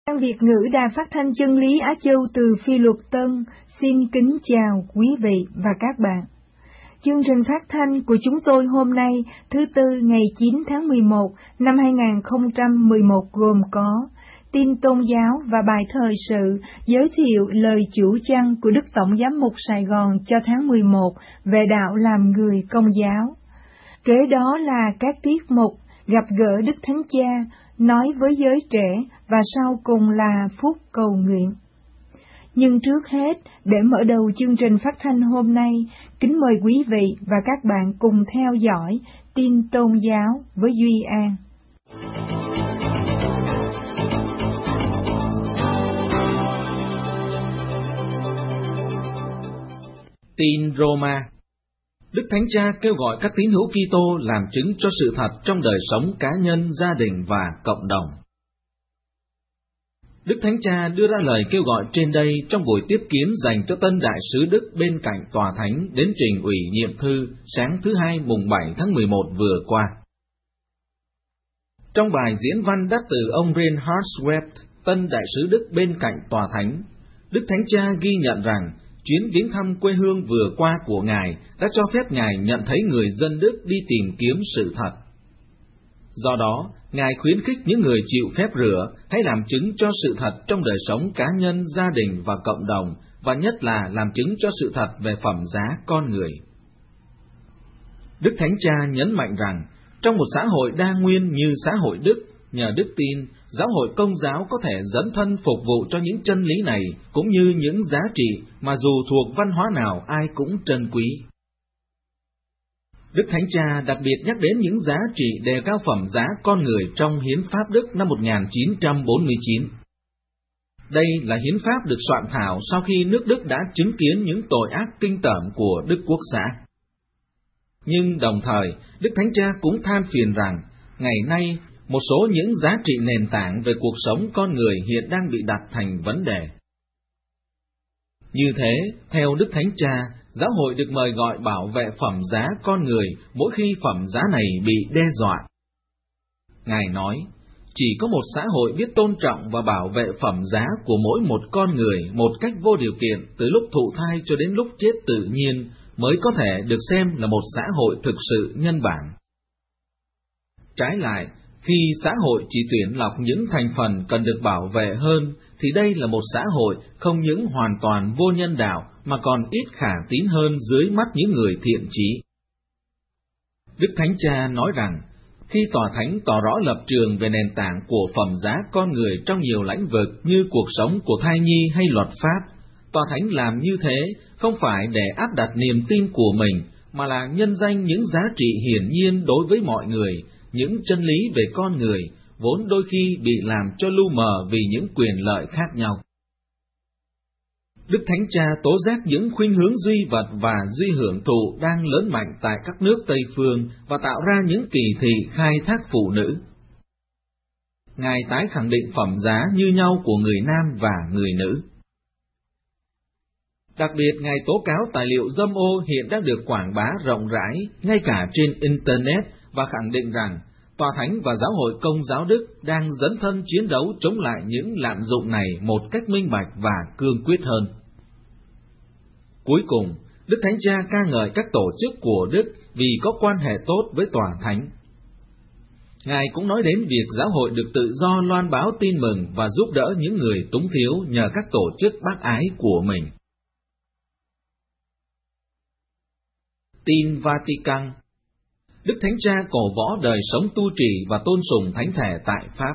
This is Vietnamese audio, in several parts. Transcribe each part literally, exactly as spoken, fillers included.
Ban Việt ngữ Đài Phát thanh Chân lý Á Châu từ Phi Luật Tân xin kính chào quý vị và các bạn. Chương trình phát thanh của chúng tôi hôm nay, thứ Tư ngày chín tháng mười một năm hai nghìn không trăm mười một gồm có tin tôn giáo và bài thời sự giới thiệu lời chủ chăn của Đức Tổng Giám mục Sài Gòn cho tháng mười một về đạo làm người Công giáo. Kế đó là các tiết mục gặp gỡ Đức Thánh Cha, nói với giới trẻ và sau cùng là phút cầu nguyện. Nhưng trước hết, để mở đầu chương trình phát thanh hôm nay, kính mời quý vị và các bạn cùng theo dõi tin tôn giáo với Duy An. Tin Roma. Đức Thánh Cha kêu gọi các tín hữu Kitô làm chứng cho sự thật trong đời sống cá nhân, gia đình và cộng đồng. Đức Thánh Cha đưa ra lời kêu gọi trên đây trong buổi tiếp kiến dành cho tân đại sứ Đức bên cạnh Tòa Thánh đến trình ủy nhiệm thư sáng thứ Hai mùng bảy tháng mười một vừa qua. Trong bài diễn văn đáp từ ông Reinhard Schwebt, tân đại sứ Đức bên cạnh Tòa Thánh, Đức Thánh Cha ghi nhận rằng chuyến viếng thăm quê hương vừa qua của Ngài đã cho phép Ngài nhận thấy người dân Đức đi tìm kiếm sự thật. Do đó, Ngài khuyến khích những người chịu phép rửa hãy làm chứng cho sự thật trong đời sống cá nhân, gia đình và cộng đồng, và nhất là làm chứng cho sự thật về phẩm giá con người. Đức Thánh Cha nhấn mạnh rằng, trong một xã hội đa nguyên như xã hội Đức, nhờ đức tin, giáo hội Công giáo có thể dấn thân phục vụ cho những chân lý này, cũng như những giá trị mà dù thuộc văn hóa nào ai cũng trân quý. Đức Thánh Cha đặc biệt nhắc đến những giá trị đề cao phẩm giá con người trong Hiến pháp Đức năm một nghìn chín trăm bốn mươi chín. Đây là hiến pháp được soạn thảo sau khi nước Đức đã chứng kiến những tội ác kinh tởm của Đức Quốc xã. Nhưng đồng thời, Đức Thánh Cha cũng than phiền rằng, ngày nay, một số những giá trị nền tảng về cuộc sống con người hiện đang bị đặt thành vấn đề. Như thế, theo Đức Thánh Cha, giáo hội được mời gọi bảo vệ phẩm giá con người mỗi khi phẩm giá này bị đe dọa. Ngài nói, chỉ có một xã hội biết tôn trọng và bảo vệ phẩm giá của mỗi một con người một cách vô điều kiện từ lúc thụ thai cho đến lúc chết tự nhiên mới có thể được xem là một xã hội thực sự nhân bản. Trái lại, khi xã hội chỉ tuyển lọc những thành phần cần được bảo vệ hơn, thì đây là một xã hội không những hoàn toàn vô nhân đạo, mà còn ít khả tín hơn dưới mắt những người thiện chí. Đức Thánh Cha nói rằng, khi Tòa Thánh tỏ rõ lập trường về nền tảng của phẩm giá con người trong nhiều lĩnh vực như cuộc sống của thai nhi hay luật pháp, Tòa Thánh làm như thế không phải để áp đặt niềm tin của mình, mà là nhân danh những giá trị hiển nhiên đối với mọi người, những chân lý về con người, vốn đôi khi bị làm cho lu mờ vì những quyền lợi khác nhau. Đức Thánh Cha tố giác những khuynh hướng duy vật và duy hưởng thụ đang lớn mạnh tại các nước Tây Phương và tạo ra những kỳ thị khai thác phụ nữ. Ngài tái khẳng định phẩm giá như nhau của người nam và người nữ. Đặc biệt, Ngài tố cáo tài liệu dâm ô hiện đang được quảng bá rộng rãi, ngay cả trên Internet, và khẳng định rằng Tòa Thánh và Giáo hội Công giáo Đức đang dấn thân chiến đấu chống lại những lạm dụng này một cách minh bạch và cương quyết hơn. Cuối cùng, Đức Thánh Cha ca ngợi các tổ chức của Đức vì có quan hệ tốt với Tòa Thánh. Ngài cũng nói đến việc giáo hội được tự do loan báo tin mừng và giúp đỡ những người túng thiếu nhờ các tổ chức bác ái của mình. Tin Vatican. Đức Thánh Cha cổ võ đời sống tu trì và tôn sùng thánh thể tại Pháp.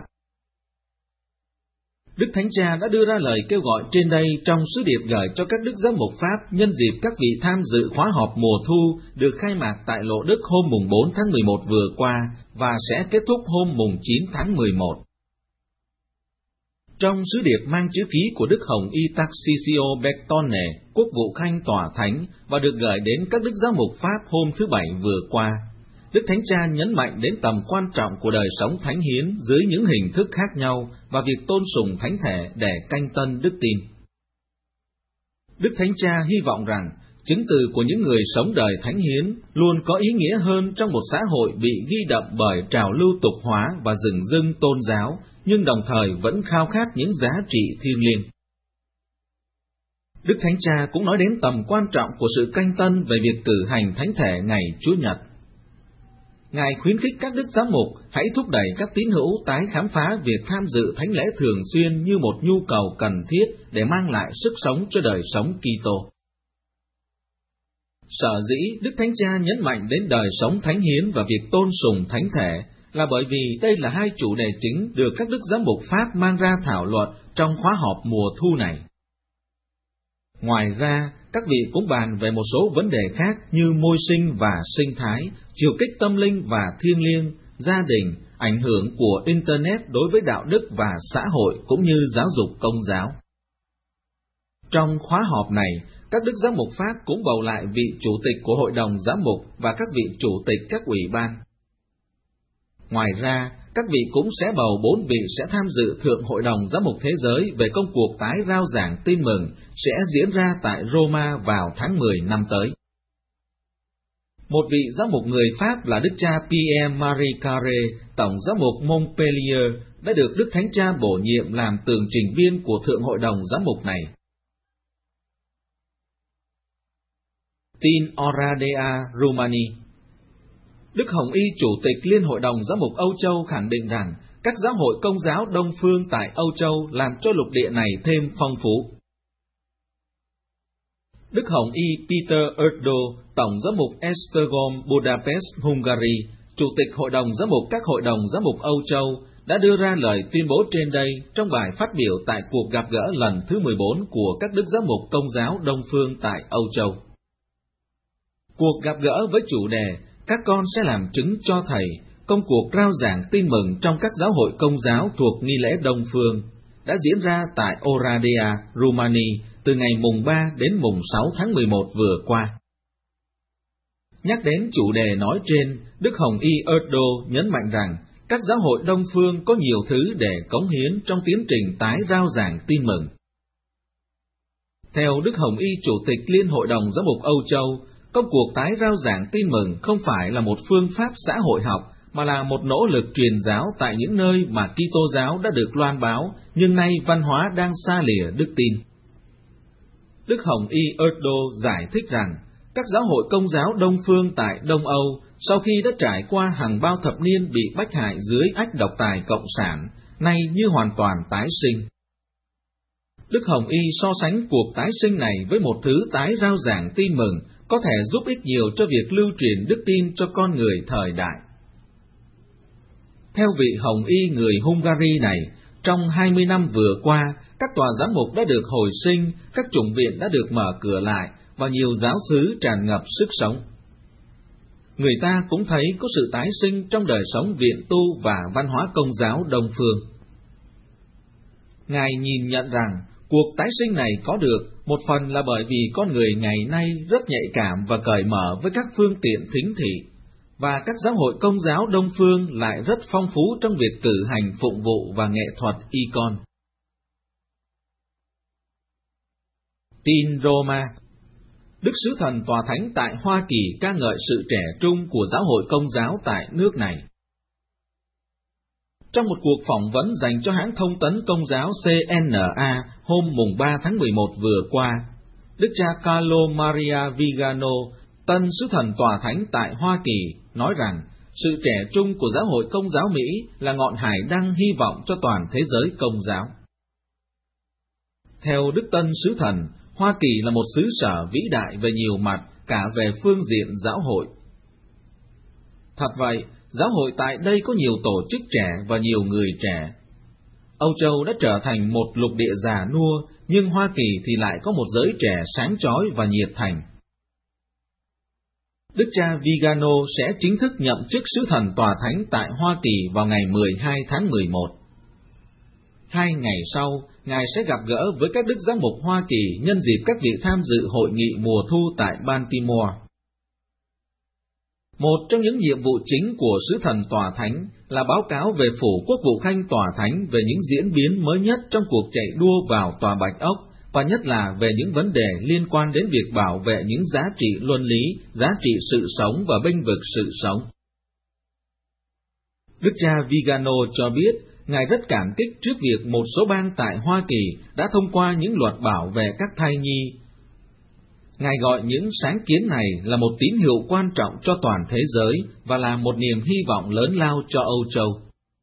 Đức Thánh Cha đã đưa ra lời kêu gọi trên đây trong sứ điệp gửi cho các đức giám mục Pháp nhân dịp các vị tham dự khóa họp mùa thu được khai mạc tại Lộ Đức hôm mùng bốn tháng mười một vừa qua và sẽ kết thúc hôm mùng chín tháng mười một. Trong sứ điệp mang chữ ký của Đức Hồng Y Tarcisio Bertone, quốc vụ khanh Tòa Thánh, và được gửi đến các đức giám mục Pháp hôm thứ Bảy vừa qua, Đức Thánh Cha nhấn mạnh đến tầm quan trọng của đời sống thánh hiến dưới những hình thức khác nhau và việc tôn sùng thánh thể để canh tân đức tin. Đức Thánh Cha hy vọng rằng chứng từ của những người sống đời thánh hiến luôn có ý nghĩa hơn trong một xã hội bị ghi đậm bởi trào lưu tục hóa và rừng rưng tôn giáo, nhưng đồng thời vẫn khao khát những giá trị thiêng liêng. Đức Thánh Cha cũng nói đến tầm quan trọng của sự canh tân về việc cử hành thánh thể ngày Chúa Nhật. Ngài khuyến khích các đức giám mục hãy thúc đẩy các tín hữu tái khám phá việc tham dự thánh lễ thường xuyên như một nhu cầu cần thiết để mang lại sức sống cho đời sống Kitô. Sở dĩ Đức Thánh Cha nhấn mạnh đến đời sống thánh hiến và việc tôn sùng thánh thể là bởi vì đây là hai chủ đề chính được các đức giám mục Pháp mang ra thảo luận trong khóa họp mùa thu này. Ngoài ra, các vị cũng bàn về một số vấn đề khác như môi sinh và sinh thái, chiều kích tâm linh và thiêng liêng, gia đình, ảnh hưởng của Internet đối với đạo đức và xã hội cũng như giáo dục công giáo. Trong khóa họp này, các đức giám mục Pháp cũng bầu lại vị chủ tịch của Hội đồng Giám mục và các vị chủ tịch các ủy ban. Ngoài ra, các vị cũng sẽ bầu bốn vị sẽ tham dự Thượng Hội đồng Giám mục Thế giới về công cuộc tái rao giảng tin mừng sẽ diễn ra tại Roma vào tháng mười năm tới. Một vị giám mục người Pháp là Đức cha Pierre-Marie Carré, Tổng giám mục Montpellier, đã được Đức Thánh Cha bổ nhiệm làm tường trình viên của Thượng Hội đồng Giám mục này. Tin Oradea, Romania. Đức Hồng Y, Chủ tịch Liên Hội đồng Giám mục Âu Châu khẳng định rằng các giáo hội Công giáo Đông phương tại Âu Châu làm cho lục địa này thêm phong phú. Đức Hồng Y Peter Erdo, Tổng giám mục Esztergom, Budapest, Hungary, Chủ tịch Hội đồng Giám mục các Hội đồng Giám mục Âu Châu, đã đưa ra lời tuyên bố trên đây trong bài phát biểu tại cuộc gặp gỡ lần thứ mười bốn của các đức giám mục Công giáo Đông phương tại Âu Châu. Cuộc gặp gỡ với chủ đề "Các con sẽ làm chứng cho Thầy", công cuộc rao giảng tin mừng trong các giáo hội Công giáo thuộc nghi lễ Đông phương, đã diễn ra tại Oradea, Romania, từ ngày mùng ba đến mùng sáu tháng mười một vừa qua. Nhắc đến chủ đề nói trên, Đức Hồng Y Erdo nhấn mạnh rằng các giáo hội Đông phương có nhiều thứ để cống hiến trong tiến trình tái rao giảng tin mừng. Theo Đức Hồng Y, Chủ tịch Liên Hội đồng Giám mục Âu Châu, công cuộc tái rao giảng tin mừng không phải là một phương pháp xã hội học, mà là một nỗ lực truyền giáo tại những nơi mà Kitô giáo đã được loan báo, nhưng nay văn hóa đang xa lìa đức tin. Đức Hồng Y Erdo giải thích rằng, các giáo hội Công giáo Đông phương tại Đông Âu, sau khi đã trải qua hàng bao thập niên bị bách hại dưới ách độc tài cộng sản, nay như hoàn toàn tái sinh. Đức Hồng Y so sánh cuộc tái sinh này với một thứ tái rao giảng tin mừng, có thể giúp ích nhiều cho việc lưu truyền đức tin cho con người thời đại. Theo vị Hồng Y người Hungary này, trong hai mươi năm vừa qua, các tòa giám mục đã được hồi sinh, các chủng viện đã được mở cửa lại, và nhiều giáo xứ tràn ngập sức sống. Người ta cũng thấy có sự tái sinh trong đời sống viện tu và văn hóa Công giáo Đông phương. Ngài nhìn nhận rằng, cuộc tái sinh này có được một phần là bởi vì con người ngày nay rất nhạy cảm và cởi mở với các phương tiện thính thị, và các giáo hội Công giáo Đông phương lại rất phong phú trong việc cử hành phụng vụ và nghệ thuật icon. Tin Roma. Đức Sứ Thần Tòa Thánh tại Hoa Kỳ ca ngợi sự trẻ trung của giáo hội Công giáo tại nước này. Trong một cuộc phỏng vấn dành cho hãng thông tấn Công giáo xê en a hôm mùng ba tháng mười một vừa qua, Đức cha Carlo Maria Vigano, Tân Sứ Thần Tòa Thánh tại Hoa Kỳ, nói rằng sự trẻ trung của giáo hội Công giáo Mỹ là ngọn hải đăng hy vọng cho toàn thế giới Công giáo. Theo Đức Tân Sứ Thần, Hoa Kỳ là một xứ sở vĩ đại về nhiều mặt, cả về phương diện giáo hội. Thật vậy, giáo hội tại đây có nhiều tổ chức trẻ và nhiều người trẻ. Âu Châu đã trở thành một lục địa già nua, nhưng Hoa Kỳ thì lại có một giới trẻ sáng chói và nhiệt thành. Đức cha Vigano sẽ chính thức nhậm chức Sứ Thần Tòa Thánh tại Hoa Kỳ vào ngày mười hai tháng mười một. Hai ngày sau, Ngài sẽ gặp gỡ với các đức giám mục Hoa Kỳ nhân dịp các vị tham dự hội nghị mùa thu tại Baltimore. Một trong những nhiệm vụ chính của Sứ Thần Tòa Thánh là báo cáo về Phủ Quốc vụ Khanh Tòa Thánh về những diễn biến mới nhất trong cuộc chạy đua vào Tòa Bạch Ốc, và nhất là về những vấn đề liên quan đến việc bảo vệ những giá trị luân lý, giá trị sự sống và bênh vực sự sống. Đức cha Vigano cho biết, Ngài rất cảm kích trước việc một số bang tại Hoa Kỳ đã thông qua những luật bảo vệ các thai nhi. Ngài gọi những sáng kiến này là một tín hiệu quan trọng cho toàn thế giới và là một niềm hy vọng lớn lao cho Âu Châu.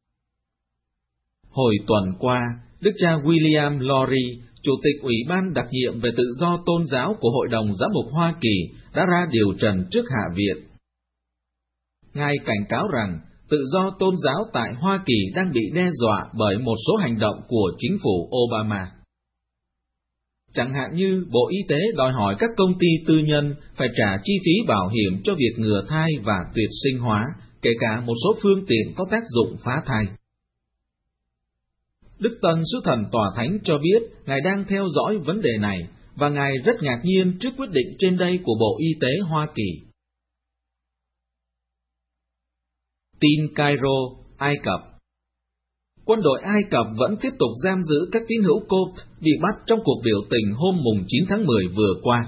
Hồi tuần qua, Đức cha William Lori, Chủ tịch Ủy ban đặc nhiệm về tự do tôn giáo của Hội đồng Giám mục Hoa Kỳ, đã ra điều trần trước Hạ viện. Ngài cảnh cáo rằng tự do tôn giáo tại Hoa Kỳ đang bị đe dọa bởi một số hành động của chính phủ Obama. Chẳng hạn như Bộ Y tế đòi hỏi các công ty tư nhân phải trả chi phí bảo hiểm cho việc ngừa thai và tuyệt sinh hóa, kể cả một số phương tiện có tác dụng phá thai. Đức Tân Sứ Thần Tòa Thánh cho biết Ngài đang theo dõi vấn đề này, và Ngài rất ngạc nhiên trước quyết định trên đây của Bộ Y tế Hoa Kỳ. Tin Cairo, Ai Cập. Quân đội Ai Cập vẫn tiếp tục giam giữ các tín hữu Copts bị bắt trong cuộc biểu tình hôm mùng chín tháng mười vừa qua.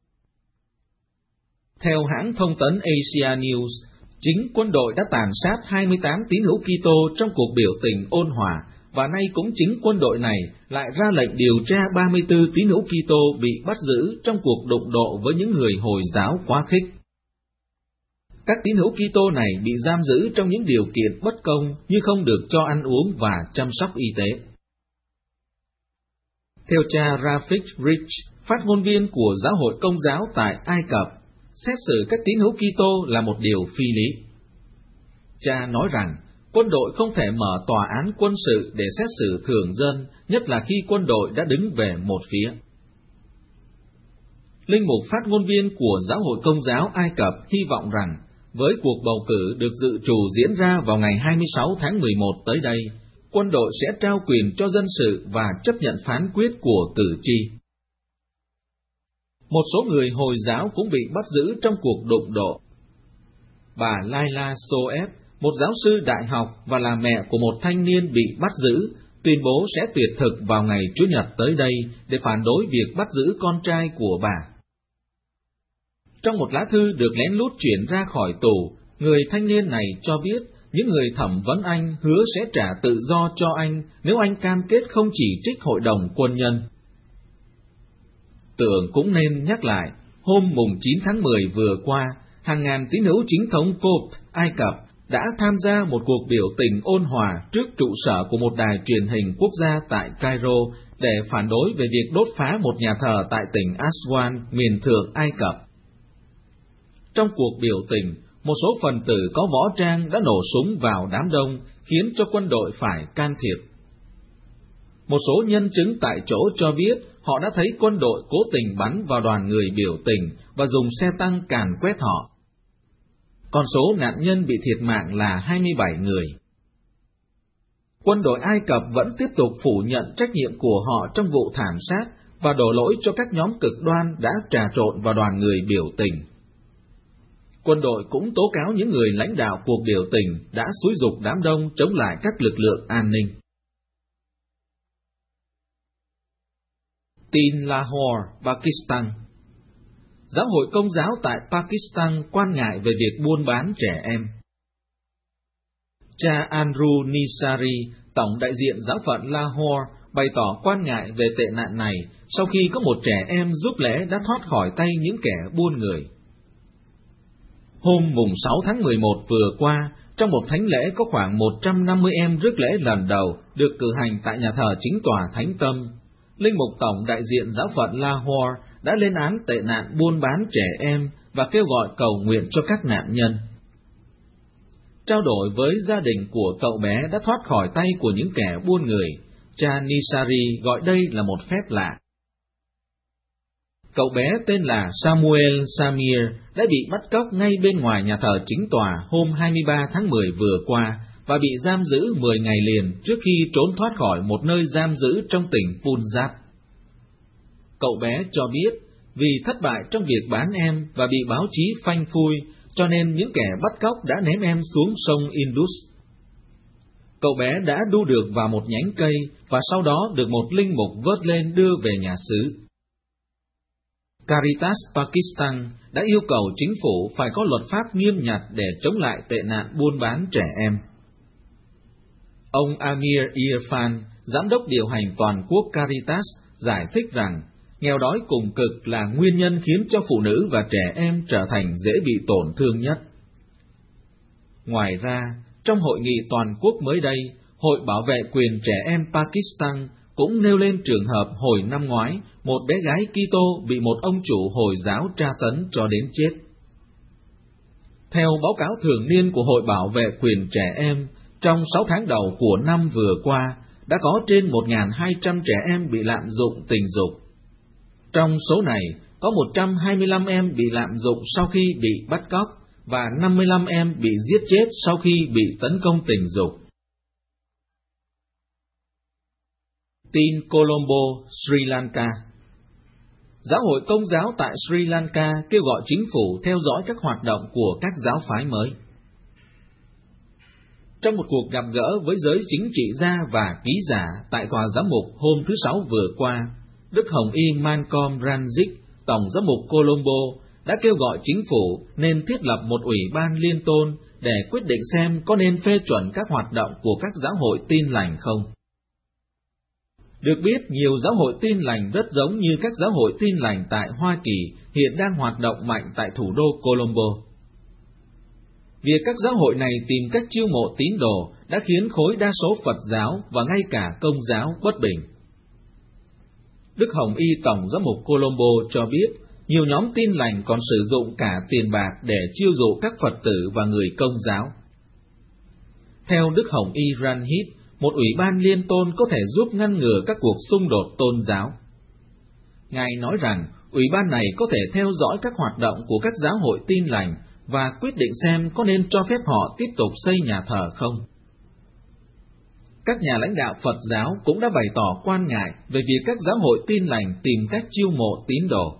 Theo hãng thông tấn Asia News, chính quân đội đã tàn sát hai mươi tám tín hữu Kitô trong cuộc biểu tình ôn hòa, và nay cũng chính quân đội này lại ra lệnh điều tra ba mươi tư tín hữu Kitô bị bắt giữ trong cuộc đụng độ với những người Hồi giáo quá khích. Các tín hữu Kitô này bị giam giữ trong những điều kiện bất công như không được cho ăn uống và chăm sóc y tế. Theo cha Rafik Rich, phát ngôn viên của Giáo hội Công giáo tại Ai Cập, xét xử các tín hữu Kitô là một điều phi lý. Cha nói rằng quân đội không thể mở tòa án quân sự để xét xử thường dân, nhất là khi quân đội đã đứng về một phía. Linh mục phát ngôn viên của Giáo hội Công giáo Ai Cập hy vọng rằng với cuộc bầu cử được dự trù diễn ra vào ngày hai mươi sáu tháng mười một tới đây, quân đội sẽ trao quyền cho dân sự và chấp nhận phán quyết của cử tri. Một số người Hồi giáo cũng bị bắt giữ trong cuộc đụng độ. Bà Laila Soeb, một giáo sư đại học và là mẹ của một thanh niên bị bắt giữ, tuyên bố sẽ tuyệt thực vào ngày Chủ nhật tới đây để phản đối việc bắt giữ con trai của bà. Trong một lá thư được lén lút chuyển ra khỏi tù, người thanh niên này cho biết những người thẩm vấn anh hứa sẽ trả tự do cho anh nếu anh cam kết không chỉ trích hội đồng quân nhân. Tưởng cũng nên nhắc lại, hôm mùng chín tháng mười vừa qua, hàng ngàn tín hữu chính thống Copt, Ai Cập đã tham gia một cuộc biểu tình ôn hòa trước trụ sở của một đài truyền hình quốc gia tại Cairo để phản đối về việc đốt phá một nhà thờ tại tỉnh Aswan, miền thượng Ai Cập. Trong cuộc biểu tình, một số phần tử có võ trang đã nổ súng vào đám đông, khiến cho quân đội phải can thiệp. Một số nhân chứng tại chỗ cho biết họ đã thấy quân đội cố tình bắn vào đoàn người biểu tình và dùng xe tăng càn quét họ. Con số nạn nhân bị thiệt mạng là hai mươi bảy người. Quân đội Ai Cập vẫn tiếp tục phủ nhận trách nhiệm của họ trong vụ thảm sát và đổ lỗi cho các nhóm cực đoan đã trà trộn vào đoàn người biểu tình. Quân đội cũng tố cáo những người lãnh đạo cuộc biểu tình đã xúi giục đám đông chống lại các lực lượng an ninh. Tin Lahore, Pakistan. Giáo hội Công giáo tại Pakistan quan ngại về việc buôn bán trẻ em. Cha Andrew Nisari, tổng đại diện giáo phận Lahore, bày tỏ quan ngại về tệ nạn này sau khi có một trẻ em giúp lễ đã thoát khỏi tay những kẻ buôn người. Hôm mùng sáu tháng mười một vừa qua, trong một thánh lễ có khoảng một trăm năm mươi em rước lễ lần đầu được cử hành tại nhà thờ chính tòa Thánh Tâm, Linh mục tổng đại diện giáo phận Lahore đã lên án tệ nạn buôn bán trẻ em và kêu gọi cầu nguyện cho các nạn nhân. Trao đổi với gia đình của cậu bé đã thoát khỏi tay của những kẻ buôn người, cha Nisari gọi đây là một phép lạ. Cậu bé tên là Samuel Samir đã bị bắt cóc ngay bên ngoài nhà thờ chính tòa hôm hai mươi ba tháng mười vừa qua và bị giam giữ mười ngày liền trước khi trốn thoát khỏi một nơi giam giữ trong tỉnh Punjab. Cậu bé cho biết vì thất bại trong việc bán em và bị báo chí phanh phui, cho nên những kẻ bắt cóc đã ném em xuống sông Indus. Cậu bé đã đu được vào một nhánh cây và sau đó được một linh mục vớt lên đưa về nhà xứ. Caritas Pakistan đã yêu cầu chính phủ phải có luật pháp nghiêm nhặt để chống lại tệ nạn buôn bán trẻ em. Ông Amir Irfan, giám đốc điều hành toàn quốc Caritas, giải thích rằng nghèo đói cùng cực là nguyên nhân khiến cho phụ nữ và trẻ em trở thành dễ bị tổn thương nhất. Ngoài ra, trong hội nghị toàn quốc mới đây, Hội Bảo vệ quyền trẻ em Pakistan cũng nêu lên trường hợp hồi năm ngoái, một bé gái Kitô bị một ông chủ Hồi giáo tra tấn cho đến chết. Theo báo cáo thường niên của Hội Bảo vệ quyền trẻ em, trong sáu tháng đầu của năm vừa qua, đã có trên một nghìn hai trăm trẻ em bị lạm dụng tình dục. Trong số này, có một trăm hai mươi lăm em bị lạm dụng sau khi bị bắt cóc, và năm mươi lăm em bị giết chết sau khi bị tấn công tình dục. Tin Colombo, Sri Lanka. Giáo hội Công giáo tại Sri Lanka kêu gọi chính phủ theo dõi các hoạt động của các giáo phái mới. Trong một cuộc gặp gỡ với giới chính trị gia và ký giả tại tòa giám mục hôm thứ Sáu vừa qua, Đức Hồng Y Malcolm Ranjit, Tổng giám mục Colombo, đã kêu gọi chính phủ nên thiết lập một ủy ban liên tôn để quyết định xem có nên phê chuẩn các hoạt động của các giáo hội tin lành không. Được biết, nhiều giáo hội tin lành rất giống như các giáo hội tin lành tại Hoa Kỳ hiện đang hoạt động mạnh tại thủ đô Colombo. Việc các giáo hội này tìm cách chiêu mộ tín đồ đã khiến khối đa số Phật giáo và ngay cả Công giáo bất bình. Đức Hồng Y Tổng giám mục Colombo cho biết, nhiều nhóm tin lành còn sử dụng cả tiền bạc để chiêu dụ các Phật tử và người Công giáo. Theo Đức Hồng Y Ranjit, một ủy ban liên tôn có thể giúp ngăn ngừa các cuộc xung đột tôn giáo. Ngài nói rằng, ủy ban này có thể theo dõi các hoạt động của các giáo hội tin lành và quyết định xem có nên cho phép họ tiếp tục xây nhà thờ không. Các nhà lãnh đạo Phật giáo cũng đã bày tỏ quan ngại về việc các giáo hội tin lành tìm cách chiêu mộ tín đồ.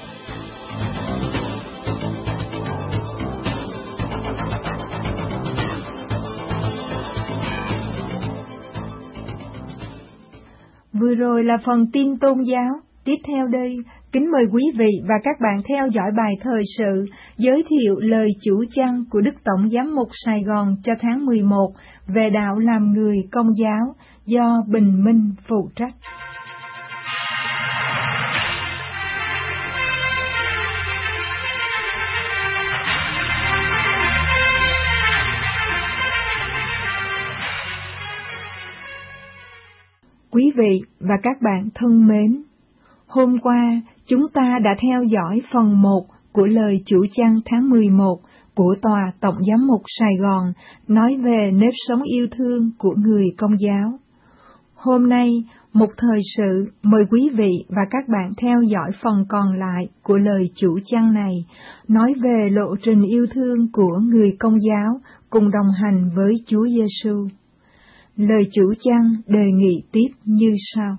Vừa rồi là phần tin tôn giáo. Tiếp theo đây, kính mời quý vị và các bạn theo dõi bài thời sự giới thiệu lời chủ chăn của Đức Tổng giám mục Sài Gòn cho tháng mười một về đạo làm người Công giáo do Bình Minh phụ trách. Quý vị và các bạn thân mến, hôm qua chúng ta đã theo dõi phần một của lời chủ chăn tháng mười một của Tòa Tổng giám mục Sài Gòn nói về nếp sống yêu thương của người Công giáo. Hôm nay, một thời sự mời quý vị và các bạn theo dõi phần còn lại của lời chủ chăn này, nói về lộ trình yêu thương của người Công giáo cùng đồng hành với Chúa Giêsu. Lời chủ chăn đề nghị tiếp như sau.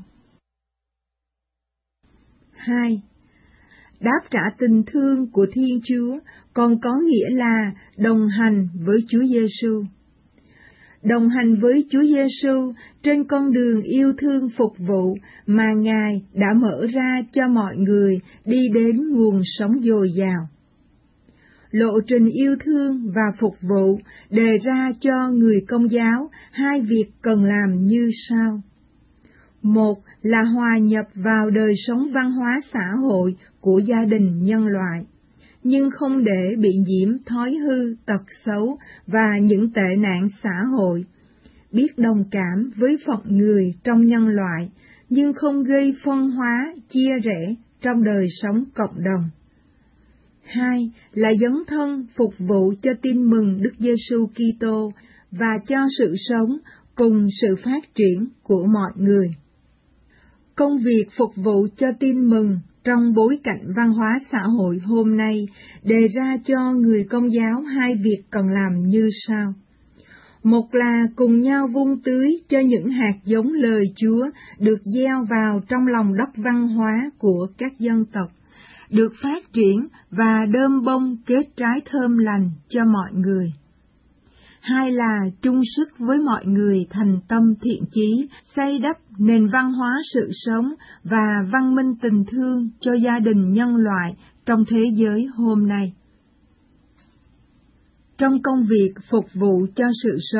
hai. Đáp trả tình thương của Thiên Chúa còn có nghĩa là đồng hành với Chúa Giêsu. Đồng hành với Chúa Giêsu trên con đường yêu thương phục vụ mà Ngài đã mở ra cho mọi người đi đến nguồn sống dồi dào. Lộ trình yêu thương và phục vụ đề ra cho người Công giáo hai việc cần làm như sau. Một là hòa nhập vào đời sống văn hóa xã hội của gia đình nhân loại, nhưng không để bị nhiễm thói hư, tật xấu và những tệ nạn xã hội. Biết đồng cảm với phận người trong nhân loại, nhưng không gây phân hóa, chia rẽ trong đời sống cộng đồng. Hai là dấn thân phục vụ cho tin mừng Đức Giêsu Kitô và cho sự sống cùng sự phát triển của mọi người. Công việc phục vụ cho tin mừng trong bối cảnh văn hóa xã hội hôm nay đề ra cho người Công giáo hai việc cần làm như sau. Một là cùng nhau vun tưới cho những hạt giống lời Chúa được gieo vào trong lòng đất văn hóa của các dân tộc, được phát triển và đơm bông kết trái thơm lành cho mọi người. Hai là chung sức với mọi người thành tâm thiện chí, xây đắp nền văn hóa sự sống và văn minh tình thương cho gia đình nhân loại trong thế giới hôm nay. Trong công việc phục vụ cho sự sống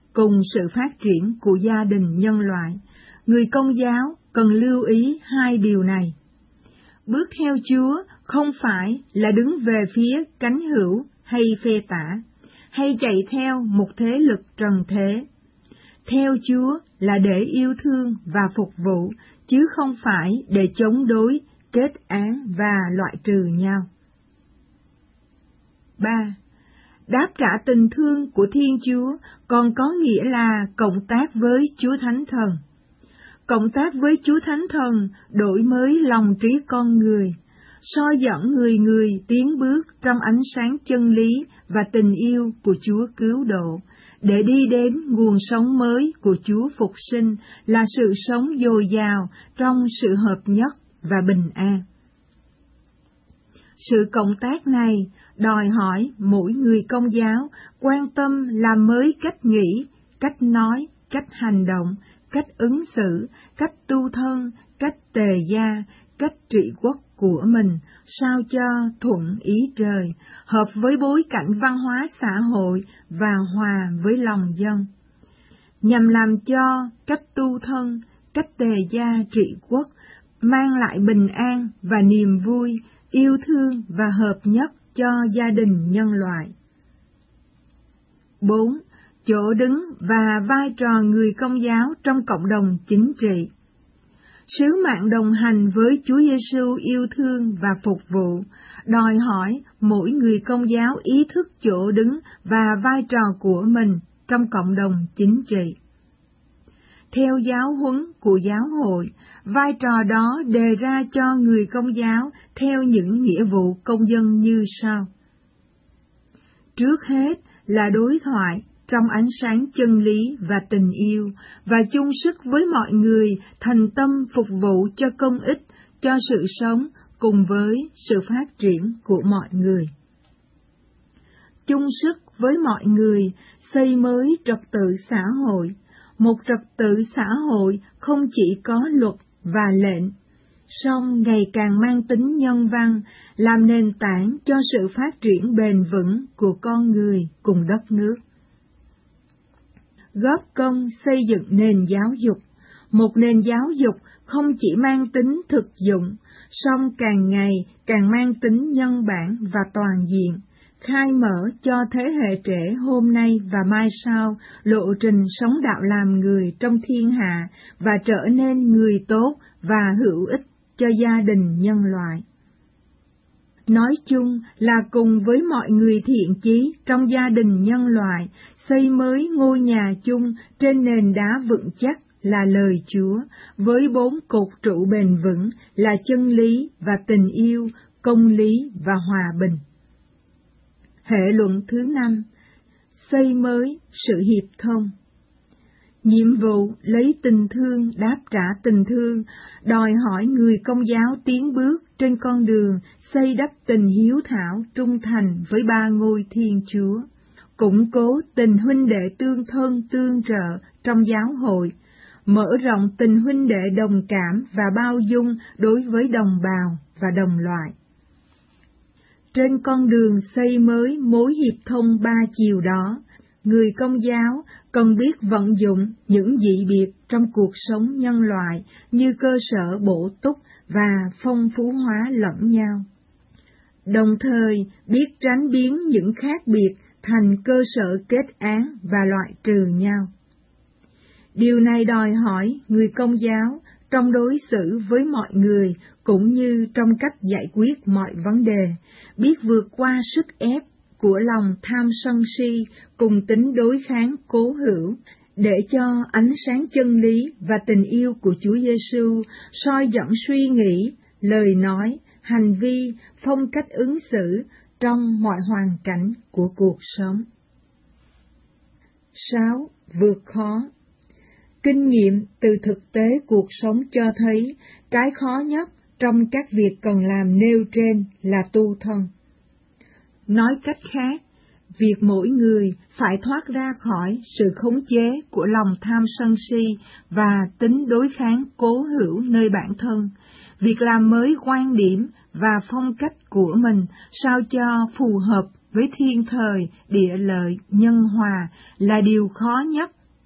cùng sự phát triển của gia đình nhân loại, người Công giáo cần lưu ý hai điều này. Bước theo Chúa không phải là đứng về phía cánh hữu hay phe tả, hay chạy theo một thế lực trần thế. Theo Chúa là để yêu thương và phục vụ, chứ không phải để chống đối, kết án và loại trừ nhau. ba. Đáp trả tình thương của Thiên Chúa còn có nghĩa là cộng tác với Chúa Thánh Thần. Cộng tác với Chúa Thánh Thần đổi mới lòng trí con người, soi dẫn người người tiến bước trong ánh sáng chân lý và tình yêu của Chúa cứu độ, để đi đến nguồn sống mới của Chúa phục sinh là sự sống dồi dào trong sự hợp nhất và bình an. Sự cộng tác này đòi hỏi mỗi người Công giáo quan tâm làm mới cách nghĩ, cách nói, cách hành động, cách ứng xử, cách tu thân, cách tề gia, cách trị quốc của mình, sao cho thuận ý trời, hợp với bối cảnh văn hóa xã hội và hòa với lòng dân, nhằm làm cho cách tu thân, cách tề gia trị quốc mang lại bình an và niềm vui, yêu thương và hợp nhất cho gia đình nhân loại. bốn. Chỗ đứng và vai trò người Công giáo trong cộng đồng chính trị. Sứ mạng đồng hành với Chúa Giêsu yêu thương và phục vụ, đòi hỏi mỗi người Công giáo ý thức chỗ đứng và vai trò của mình trong cộng đồng chính trị. Theo giáo huấn của giáo hội, vai trò đó đề ra cho người Công giáo theo những nghĩa vụ công dân như sau. Trước hết là đối thoại trong ánh sáng chân lý và tình yêu, và chung sức với mọi người thành tâm phục vụ cho công ích, cho sự sống cùng với sự phát triển của mọi người. Chung sức với mọi người xây mới trật tự xã hội, một trật tự xã hội không chỉ có luật và lệnh, song ngày càng mang tính nhân văn, làm nền tảng cho sự phát triển bền vững của con người cùng đất nước. Góp công xây dựng nền giáo dục, một nền giáo dục không chỉ mang tính thực dụng, song càng ngày càng mang tính nhân bản và toàn diện, khai mở cho thế hệ trẻ hôm nay và mai sau lộ trình sống đạo làm người trong thiên hạ và trở nên người tốt và hữu ích cho gia đình nhân loại. Nói chung là cùng với mọi người thiện chí trong gia đình nhân loại, xây mới ngôi nhà chung trên nền đá vững chắc là lời Chúa, với bốn cột trụ bền vững là chân lý và tình yêu, công lý và hòa bình. Hệ luận thứ năm, xây mới sự hiệp thông. Nhiệm vụ lấy tình thương đáp trả tình thương đòi hỏi người Công giáo tiến bước trên con đường xây đắp tình hiếu thảo trung thành với ba ngôi Thiên Chúa, củng cố tình huynh đệ tương thân tương trợ trong giáo hội, mở rộng tình huynh đệ đồng cảm và bao dung đối với đồng bào và đồng loại. Trên con đường xây mới mối hiệp thông ba chiều đó, người Công giáo cần biết vận dụng những dị biệt trong cuộc sống nhân loại như cơ sở bổ túc và phong phú hóa lẫn nhau, đồng thời biết tránh biến những khác biệt thành cơ sở kết án và loại trừ nhau. Điều này đòi hỏi người Công giáo trong đối xử với mọi người cũng như trong cách giải quyết mọi vấn đề, biết vượt qua sức ép của lòng tham sân si cùng tính đối kháng cố hữu, để cho ánh sáng chân lý và tình yêu của Chúa Giêsu soi dẫn suy nghĩ, lời nói, hành vi, phong cách ứng xử trong mọi hoàn cảnh của cuộc sống. sáu. Vượt khó. Kinh nghiệm từ thực tế cuộc sống cho thấy cái khó nhất trong các việc cần làm nêu trên là tu thân. Nói cách khác, việc mỗi người phải thoát ra khỏi sự khống chế của lòng tham sân si và tính đối kháng cố hữu nơi bản thân, việc làm mới quan điểm và phong cách của mình sao cho phù hợp với thiên thời, địa lợi, nhân hòa là điều khó nhất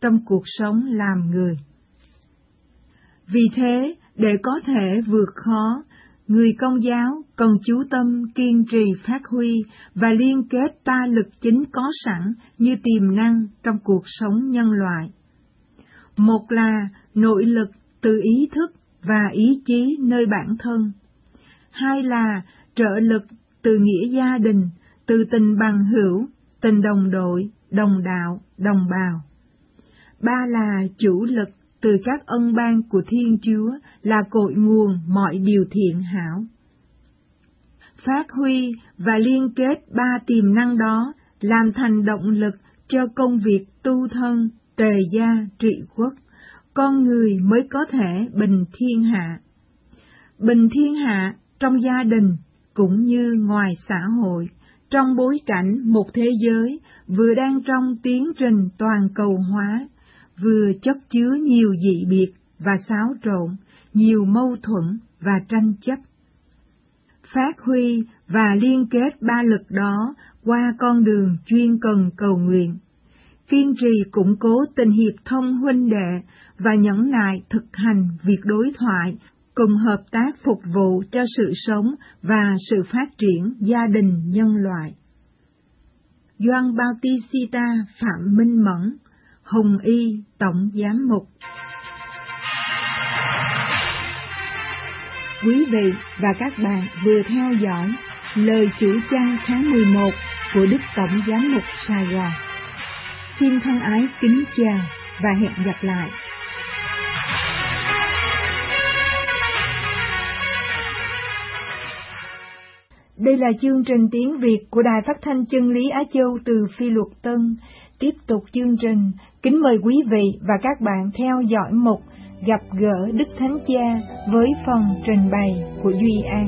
trong cuộc sống làm người. Vì thế, để có thể vượt khó, người Công giáo cần chú tâm kiên trì phát huy và liên kết ba lực chính có sẵn như tiềm năng trong cuộc sống nhân loại. Một là nội lực từ ý thức và ý chí nơi bản thân. Hai là trợ lực từ nghĩa gia đình, từ tình bằng hữu, tình đồng đội, đồng đạo, đồng bào. Ba là chủ lực từ các ân ban của Thiên Chúa, là cội nguồn mọi điều thiện hảo. Phát huy và liên kết ba tiềm năng đó làm thành động lực cho công việc tu thân, tề gia, trị quốc, con người mới có thể bình thiên hạ. Bình thiên hạ trong gia đình cũng như ngoài xã hội, trong bối cảnh một thế giới vừa đang trong tiến trình toàn cầu hóa, vừa chất chứa nhiều dị biệt và xáo trộn, nhiều mâu thuẫn và tranh chấp. Phát huy và liên kết ba lực đó qua con đường chuyên cần cầu nguyện, kiên trì củng cố tình hiệp thông huynh đệ và nhẫn nại thực hành việc đối thoại, cùng hợp tác phục vụ cho sự sống và sự phát triển gia đình nhân loại. Gioan Bautista Phạm Minh Mẫn, Hùng Y, Tổng Giám mục. Quý vị và các bạn vừa theo dõi lời chủ chăn tháng mười một của Đức Tổng Giám mục Sài Gòn. Xin thân ái kính chào và hẹn gặp lại. Đây là chương trình tiếng Việt của Đài Phát thanh Chân lý Á Châu từ Phi Luật Tân. Tiếp tục chương trình, kính mời quý vị và các bạn theo dõi mục Gặp gỡ Đức Thánh Cha với phần trình bày của Duy An.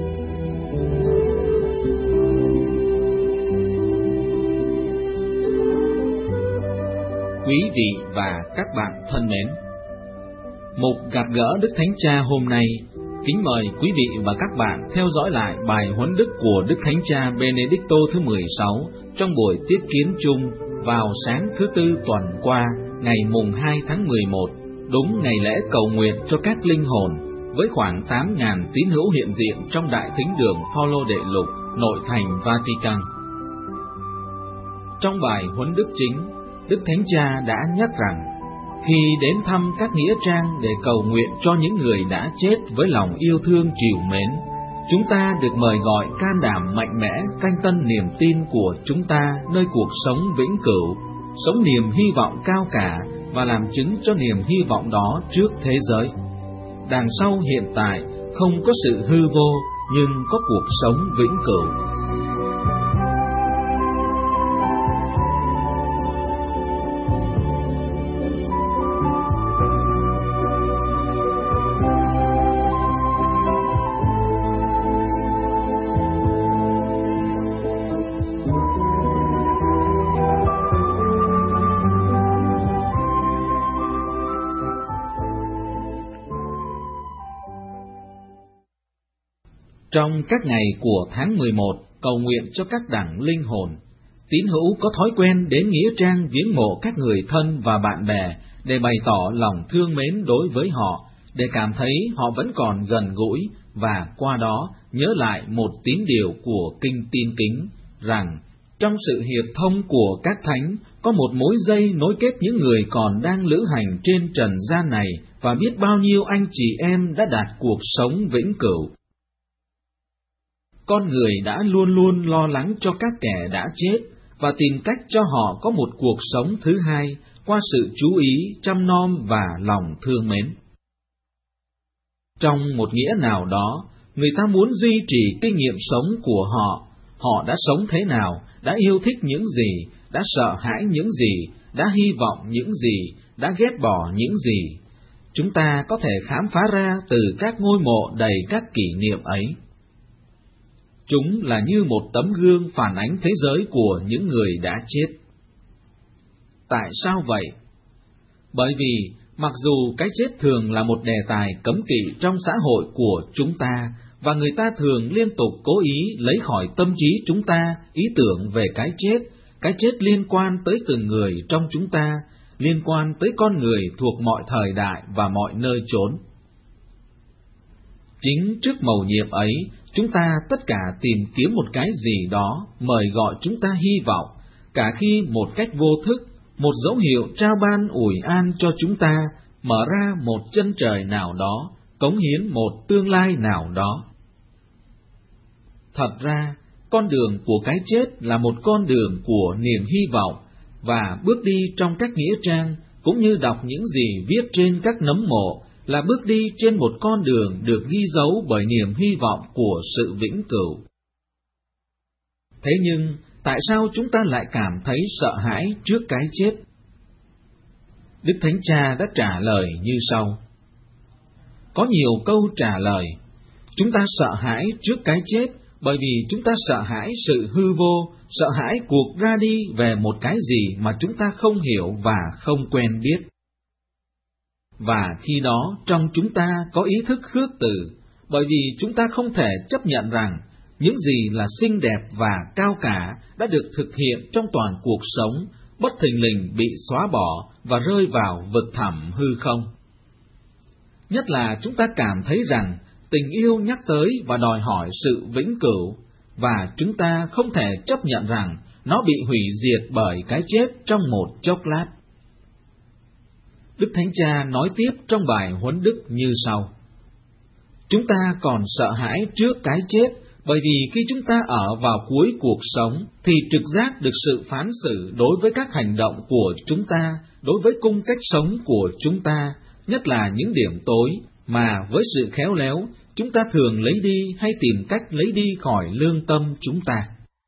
Quý vị và các bạn thân mến, mục Gặp gỡ Đức Thánh Cha hôm nay kính mời quý vị và các bạn theo dõi lại bài huấn đức của Đức Thánh Cha Benedicto thứ mười sáu trong buổi tiếp kiến chung vào sáng thứ Tư tuần qua, ngày mùng hai tháng mười một, đúng ngày lễ cầu nguyện cho các linh hồn, với khoảng tám nghìn tín hữu hiện diện trong Đại Thính đường Phaolô Đệ Lục, nội thành Vatican. Trong bài huấn đức chính, Đức Thánh Cha đã nhắc rằng, khi đến thăm các nghĩa trang để cầu nguyện cho những người đã chết với lòng yêu thương trìu mến, chúng ta được mời gọi can đảm mạnh mẽ canh tân niềm tin của chúng ta nơi cuộc sống vĩnh cửu, sống niềm hy vọng cao cả và làm chứng cho niềm hy vọng đó trước thế giới. Đằng sau hiện tại không có sự hư vô, nhưng có cuộc sống vĩnh cửu. Trong các ngày của tháng mười một, cầu nguyện cho các đẳng linh hồn, tín hữu có thói quen đến nghĩa trang viếng mộ các người thân và bạn bè để bày tỏ lòng thương mến đối với họ, để cảm thấy họ vẫn còn gần gũi và qua đó nhớ lại một tín điều của Kinh Tin Kính, rằng trong sự hiệp thông của các thánh có một mối dây nối kết những người còn đang lữ hành trên trần gian này và biết bao nhiêu anh chị em đã đạt cuộc sống vĩnh cửu. Con người đã luôn luôn lo lắng cho các kẻ đã chết và tìm cách cho họ có một cuộc sống thứ hai qua sự chú ý, chăm nom và lòng thương mến. Trong một nghĩa nào đó, người ta muốn duy trì kinh nghiệm sống của họ. Họ đã sống thế nào, đã yêu thích những gì, đã sợ hãi những gì, đã hy vọng những gì, đã ghét bỏ những gì. Chúng ta có thể khám phá ra từ các ngôi mộ đầy các kỷ niệm ấy. Chúng là như một tấm gương phản ánh thế giới của những người đã chết. Tại sao vậy? Bởi vì, mặc dù cái chết thường là một đề tài cấm kỵ trong xã hội của chúng ta, và người ta thường liên tục cố ý lấy khỏi tâm trí chúng ta ý tưởng về cái chết, cái chết liên quan tới từng người trong chúng ta, liên quan tới con người thuộc mọi thời đại và mọi nơi chốn. Chính trước mầu nhiệm ấy, chúng ta tất cả tìm kiếm một cái gì đó mời gọi chúng ta hy vọng, cả khi một cách vô thức, một dấu hiệu trao ban ủi an cho chúng ta, mở ra một chân trời nào đó, cống hiến một tương lai nào đó. Thật ra, con đường của cái chết là một con đường của niềm hy vọng, và bước đi trong các nghĩa trang, cũng như đọc những gì viết trên các nấm mộ, là bước đi trên một con đường được ghi dấu bởi niềm hy vọng của sự vĩnh cửu. Thế nhưng, tại sao chúng ta lại cảm thấy sợ hãi trước cái chết? Đức Thánh Cha đã trả lời như sau. Có nhiều câu trả lời. Chúng ta sợ hãi trước cái chết bởi vì chúng ta sợ hãi sự hư vô, sợ hãi cuộc ra đi về một cái gì mà chúng ta không hiểu và không quen biết. Và khi đó trong chúng ta có ý thức khước từ, bởi vì chúng ta không thể chấp nhận rằng những gì là xinh đẹp và cao cả đã được thực hiện trong toàn cuộc sống, bất thình lình bị xóa bỏ và rơi vào vực thẳm hư không. Nhất là chúng ta cảm thấy rằng tình yêu nhắc tới và đòi hỏi sự vĩnh cửu, và chúng ta không thể chấp nhận rằng nó bị hủy diệt bởi cái chết trong một chốc lát. Đức Thánh Cha nói tiếp trong bài huấn đức như sau. Chúng ta còn sợ hãi trước cái chết, bởi vì khi chúng ta ở vào cuối cuộc sống, thì trực giác được sự phán xử đối với các hành động của chúng ta, đối với cung cách sống của chúng ta, nhất là những điểm tối, mà với sự khéo léo, chúng ta thường lấy đi hay tìm cách lấy đi khỏi lương tâm chúng ta.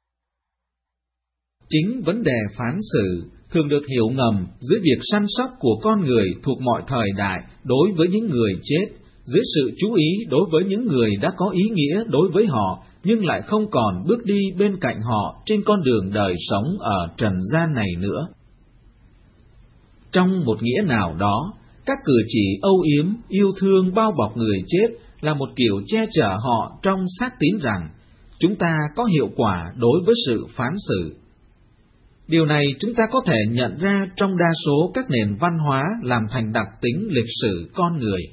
Chính vấn đề phán xử thường được hiểu ngầm dưới việc săn sóc của con người thuộc mọi thời đại đối với những người chết, dưới sự chú ý đối với những người đã có ý nghĩa đối với họ, nhưng lại không còn bước đi bên cạnh họ trên con đường đời sống ở trần gian này nữa. Trong một nghĩa nào đó, các cử chỉ âu yếm, yêu thương bao bọc người chết là một kiểu che chở họ trong xác tín rằng chúng ta có hiệu quả đối với sự phán xử. Điều này chúng ta có thể nhận ra trong đa số các nền văn hóa làm thành đặc tính lịch sử con người.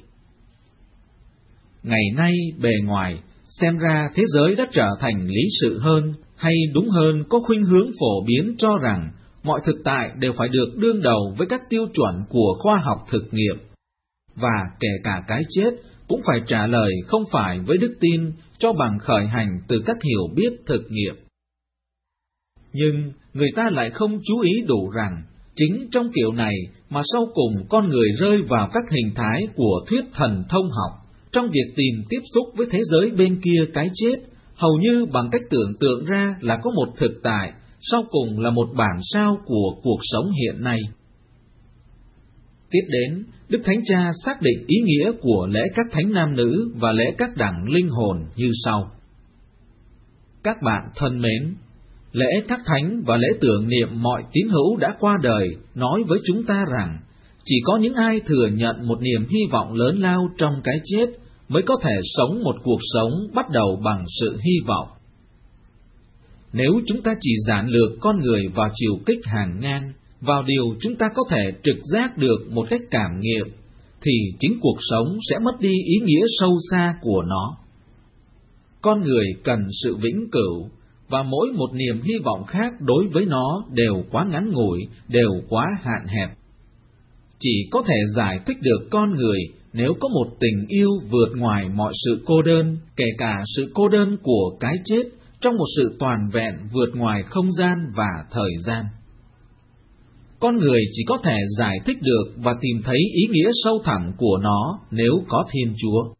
Ngày nay bề ngoài, xem ra thế giới đã trở thành lý sự hơn, hay đúng hơn có khuynh hướng phổ biến cho rằng mọi thực tại đều phải được đương đầu với các tiêu chuẩn của khoa học thực nghiệm, và kể cả cái chết cũng phải trả lời không phải với đức tin cho bằng khởi hành từ các hiểu biết thực nghiệm. Nhưng người ta lại không chú ý đủ rằng chính trong kiểu này mà sau cùng con người rơi vào các hình thái của thuyết thần thông học, trong việc tìm tiếp xúc với thế giới bên kia cái chết, hầu như bằng cách tưởng tượng ra là có một thực tại, sau cùng là một bản sao của cuộc sống hiện nay. Tiếp đến, Đức Thánh Cha xác định ý nghĩa của lễ các thánh nam nữ và lễ các đẳng linh hồn như sau. Các bạn thân mến, lễ các thánh và lễ tưởng niệm mọi tín hữu đã qua đời nói với chúng ta rằng chỉ có những ai thừa nhận một niềm hy vọng lớn lao trong cái chết mới có thể sống một cuộc sống bắt đầu bằng sự hy vọng. Nếu chúng ta chỉ giản lược con người vào chiều kích hàng ngang, vào điều chúng ta có thể trực giác được một cách cảm nghiệm, thì chính cuộc sống sẽ mất đi ý nghĩa sâu xa của nó. Con người cần sự vĩnh cửu, và mỗi một niềm hy vọng khác đối với nó đều quá ngắn ngủi, đều quá hạn hẹp. Chỉ có thể giải thích được con người nếu có một tình yêu vượt ngoài mọi sự cô đơn, kể cả sự cô đơn của cái chết, trong một sự toàn vẹn vượt ngoài không gian và thời gian. Con người chỉ có thể giải thích được và tìm thấy ý nghĩa sâu thẳm của nó nếu có Thiên Chúa.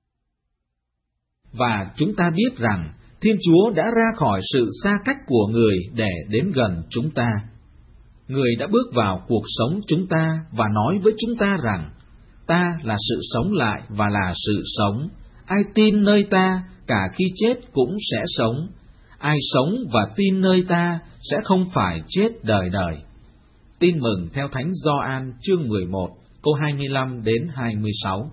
Và chúng ta biết rằng Thiên Chúa đã ra khỏi sự xa cách của người để đến gần chúng ta. Người đã bước vào cuộc sống chúng ta và nói với chúng ta rằng, ta là sự sống lại và là sự sống. Ai tin nơi ta, cả khi chết cũng sẽ sống. Ai sống và tin nơi ta sẽ không phải chết đời đời. Tin mừng theo Thánh Gioan chương mười một, câu hai mươi lăm đến hai mươi sáu.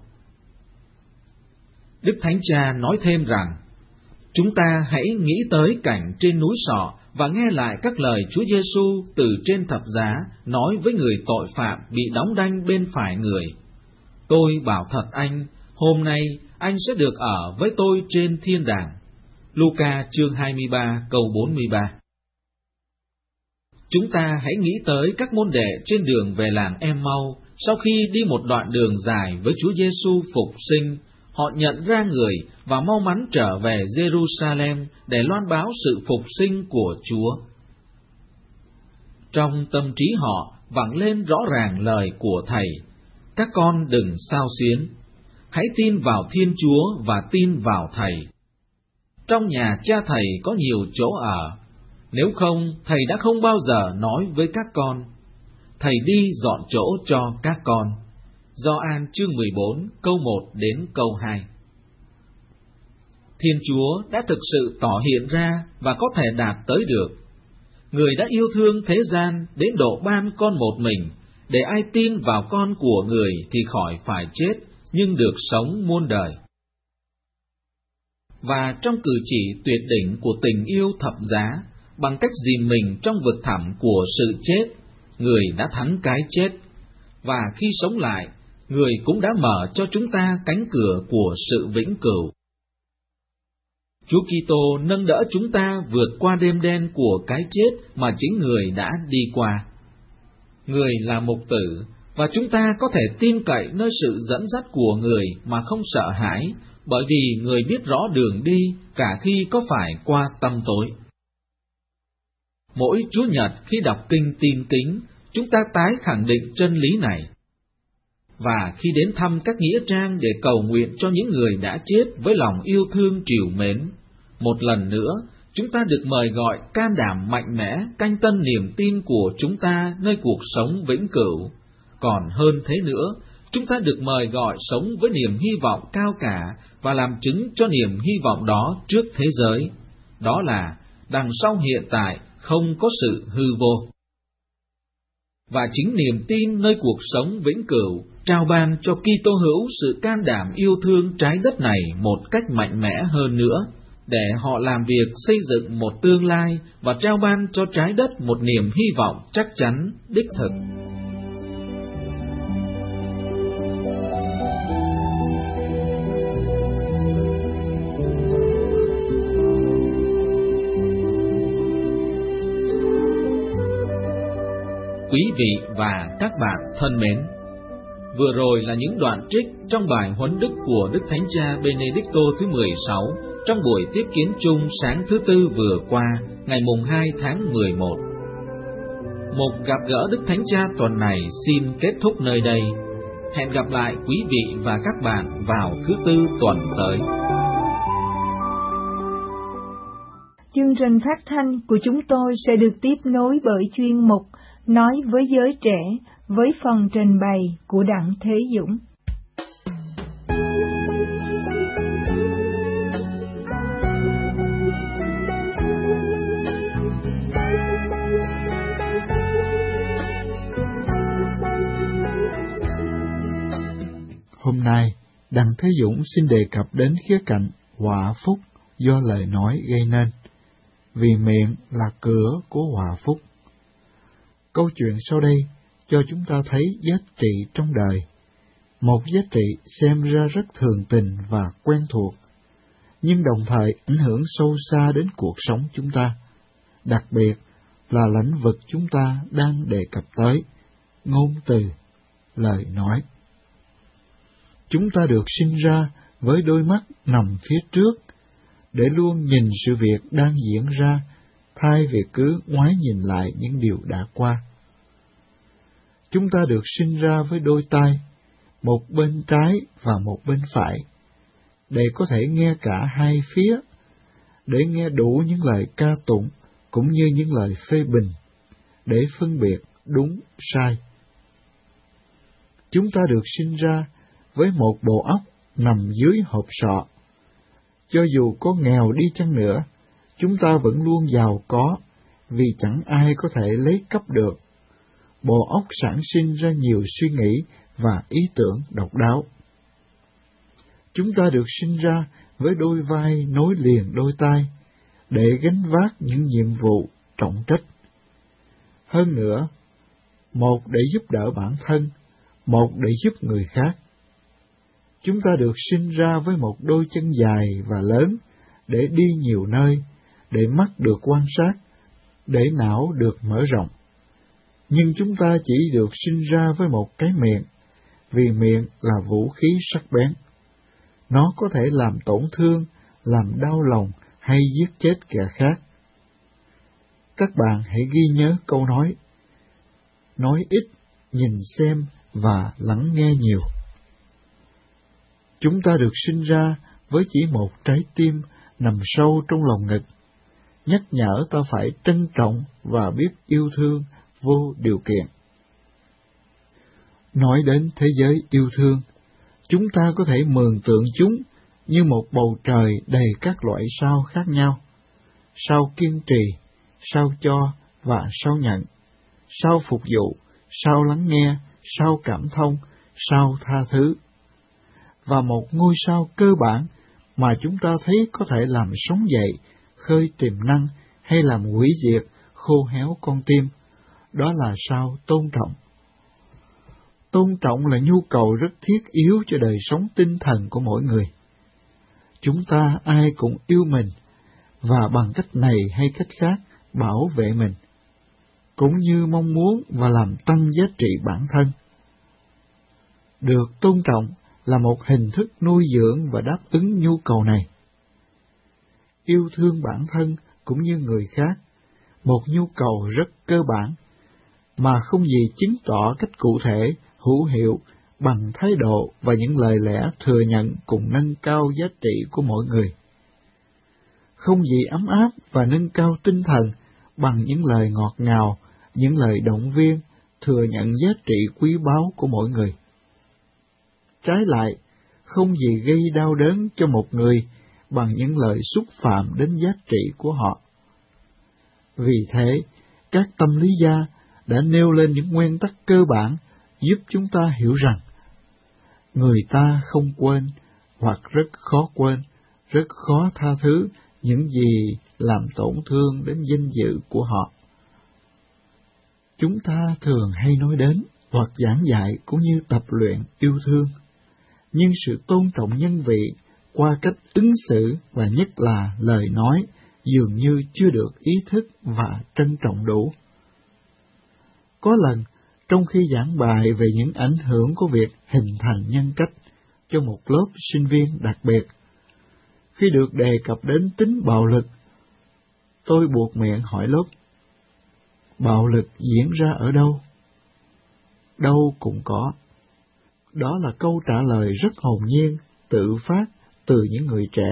Đức Thánh Cha nói thêm rằng, chúng ta hãy nghĩ tới cảnh trên núi Sọ và nghe lại các lời Chúa Giêsu từ trên thập giá nói với người tội phạm bị đóng đanh bên phải người: Tôi bảo thật anh, hôm nay anh sẽ được ở với tôi trên thiên đàng. Luca chương hai mươi ba câu bốn mươi ba. Chúng ta hãy nghĩ tới các môn đệ trên đường về làng Em-mau, sau khi đi một đoạn đường dài với Chúa Giêsu phục sinh, họ nhận ra người và mau mắn trở về Jerusalem để loan báo sự phục sinh của Chúa. Trong tâm trí họ vẳng lên rõ ràng lời của Thầy: Các con đừng xao xuyến, hãy tin vào Thiên Chúa và tin vào Thầy. Trong nhà cha Thầy có nhiều chỗ ở, nếu không Thầy đã không bao giờ nói với các con: Thầy đi dọn chỗ cho các con. Gioan chương mười bốn câu một đến câu hai. Thiên Chúa đã thực sự tỏ hiện ra và có thể đạt tới được. Người đã yêu thương thế gian đến độ ban con một mình, để ai tin vào con của người thì khỏi phải chết, nhưng được sống muôn đời. Và trong cử chỉ tuyệt đỉnh của tình yêu thập giá, bằng cách dìm mình trong vực thẳm của sự chết, người đã thắng cái chết, và khi sống lại, người cũng đã mở cho chúng ta cánh cửa của sự vĩnh cửu. Chúa Kitô nâng đỡ chúng ta vượt qua đêm đen của cái chết mà chính người đã đi qua. Người là mục tử, và chúng ta có thể tin cậy nơi sự dẫn dắt của người mà không sợ hãi, bởi vì người biết rõ đường đi cả khi có phải qua tăm tối. Mỗi Chủ nhật khi đọc kinh tin kính, chúng ta tái khẳng định chân lý này. Và khi đến thăm các nghĩa trang để cầu nguyện cho những người đã chết với lòng yêu thương trìu mến, một lần nữa, chúng ta được mời gọi can đảm mạnh mẽ canh tân niềm tin của chúng ta nơi cuộc sống vĩnh cửu. Còn hơn thế nữa, chúng ta được mời gọi sống với niềm hy vọng cao cả và làm chứng cho niềm hy vọng đó trước thế giới. Đó là đằng sau hiện tại không có sự hư vô. Và chính niềm tin nơi cuộc sống vĩnh cửu trao ban cho Kitô hữu sự can đảm yêu thương trái đất này một cách mạnh mẽ hơn nữa, để họ làm việc xây dựng một tương lai và trao ban cho trái đất một niềm hy vọng chắc chắn, đích thực. Quý vị và các bạn thân mến, vừa rồi là những đoạn trích trong bài huấn đức của Đức Thánh Cha Benedicto thứ mười sáu trong buổi tiếp kiến chung sáng thứ Tư vừa qua, ngày mùng hai tháng mười một. Một gặp gỡ Đức Thánh Cha tuần này xin kết thúc nơi đây. Hẹn gặp lại quý vị và các bạn vào thứ Tư tuần tới. Chương trình phát thanh của chúng tôi sẽ được tiếp nối bởi chuyên mục Nói với giới trẻ, với phần trình bày của Đặng Thế Dũng. Hôm nay, Đặng Thế Dũng xin đề cập đến khía cạnh họa phúc do lời nói gây nên, vì miệng là cửa của họa phúc. Câu chuyện sau đây cho chúng ta thấy giá trị trong đời, một giá trị xem ra rất thường tình và quen thuộc, nhưng đồng thời ảnh hưởng sâu xa đến cuộc sống chúng ta, đặc biệt là lĩnh vực chúng ta đang đề cập tới, ngôn từ, lời nói. Chúng ta được sinh ra với đôi mắt nằm phía trước, để luôn nhìn sự việc đang diễn ra, thay vì cứ ngoái nhìn lại những điều đã qua. Chúng ta được sinh ra với đôi tai, một bên trái và một bên phải, để có thể nghe cả hai phía, để nghe đủ những lời ca tụng cũng như những lời phê bình, để phân biệt đúng sai. Chúng ta được sinh ra với một bộ óc nằm dưới hộp sọ. Cho dù có nghèo đi chăng nữa, chúng ta vẫn luôn giàu có, vì chẳng ai có thể lấy cắp được. Bộ óc sản sinh ra nhiều suy nghĩ và ý tưởng độc đáo. Chúng ta được sinh ra với đôi vai nối liền đôi tai, để gánh vác những nhiệm vụ trọng trách. Hơn nữa, một để giúp đỡ bản thân, một để giúp người khác. Chúng ta được sinh ra với một đôi chân dài và lớn để đi nhiều nơi, để mắt được quan sát, để não được mở rộng. Nhưng chúng ta chỉ được sinh ra với một cái miệng, vì miệng là vũ khí sắc bén. Nó có thể làm tổn thương, làm đau lòng hay giết chết kẻ khác. Các bạn hãy ghi nhớ câu nói: nói ít, nhìn xem và lắng nghe nhiều. Chúng ta được sinh ra với chỉ một trái tim nằm sâu trong lòng ngực, nhắc nhở ta phải trân trọng và biết yêu thương vô điều kiện. Nói đến thế giới yêu thương, chúng ta có thể mường tượng chúng như một bầu trời đầy các loại sao khác nhau: sao kiên trì, sao cho và sao nhận, sao phục vụ, sao lắng nghe, sao cảm thông, sao tha thứ. Và một ngôi sao cơ bản mà chúng ta thấy có thể làm sống dậy, khơi tiềm năng hay làm hủy diệt, khô héo con tim, đó là sao tôn trọng. Tôn trọng là nhu cầu rất thiết yếu cho đời sống tinh thần của mỗi người. Chúng ta ai cũng yêu mình, và bằng cách này hay cách khác bảo vệ mình, cũng như mong muốn và làm tăng giá trị bản thân. Được tôn trọng là một hình thức nuôi dưỡng và đáp ứng nhu cầu này. Yêu thương bản thân cũng như người khác, một nhu cầu rất cơ bản, mà không gì chứng tỏ cách cụ thể, hữu hiệu bằng thái độ và những lời lẽ thừa nhận cùng nâng cao giá trị của mỗi người. Không gì ấm áp và nâng cao tinh thần bằng những lời ngọt ngào, những lời động viên, thừa nhận giá trị quý báu của mỗi người. Trái lại, không gì gây đau đớn cho một người bằng những lời xúc phạm đến giá trị của họ. Vì thế, các tâm lý gia đã nêu lên những nguyên tắc cơ bản giúp chúng ta hiểu rằng người ta không quên hoặc rất khó quên, rất khó tha thứ những gì làm tổn thương đến danh dự của họ. Chúng ta thường hay nói đến hoặc giảng dạy cũng như tập luyện yêu thương, nhưng sự tôn trọng nhân vị qua cách ứng xử và nhất là lời nói dường như chưa được ý thức và trân trọng đủ. Có lần, trong khi giảng bài về những ảnh hưởng của việc hình thành nhân cách cho một lớp sinh viên đặc biệt, khi được đề cập đến tính bạo lực, tôi buột miệng hỏi lớp: bạo lực diễn ra ở đâu? Đâu cũng có. Đó là câu trả lời rất hồn nhiên, tự phát từ những người trẻ.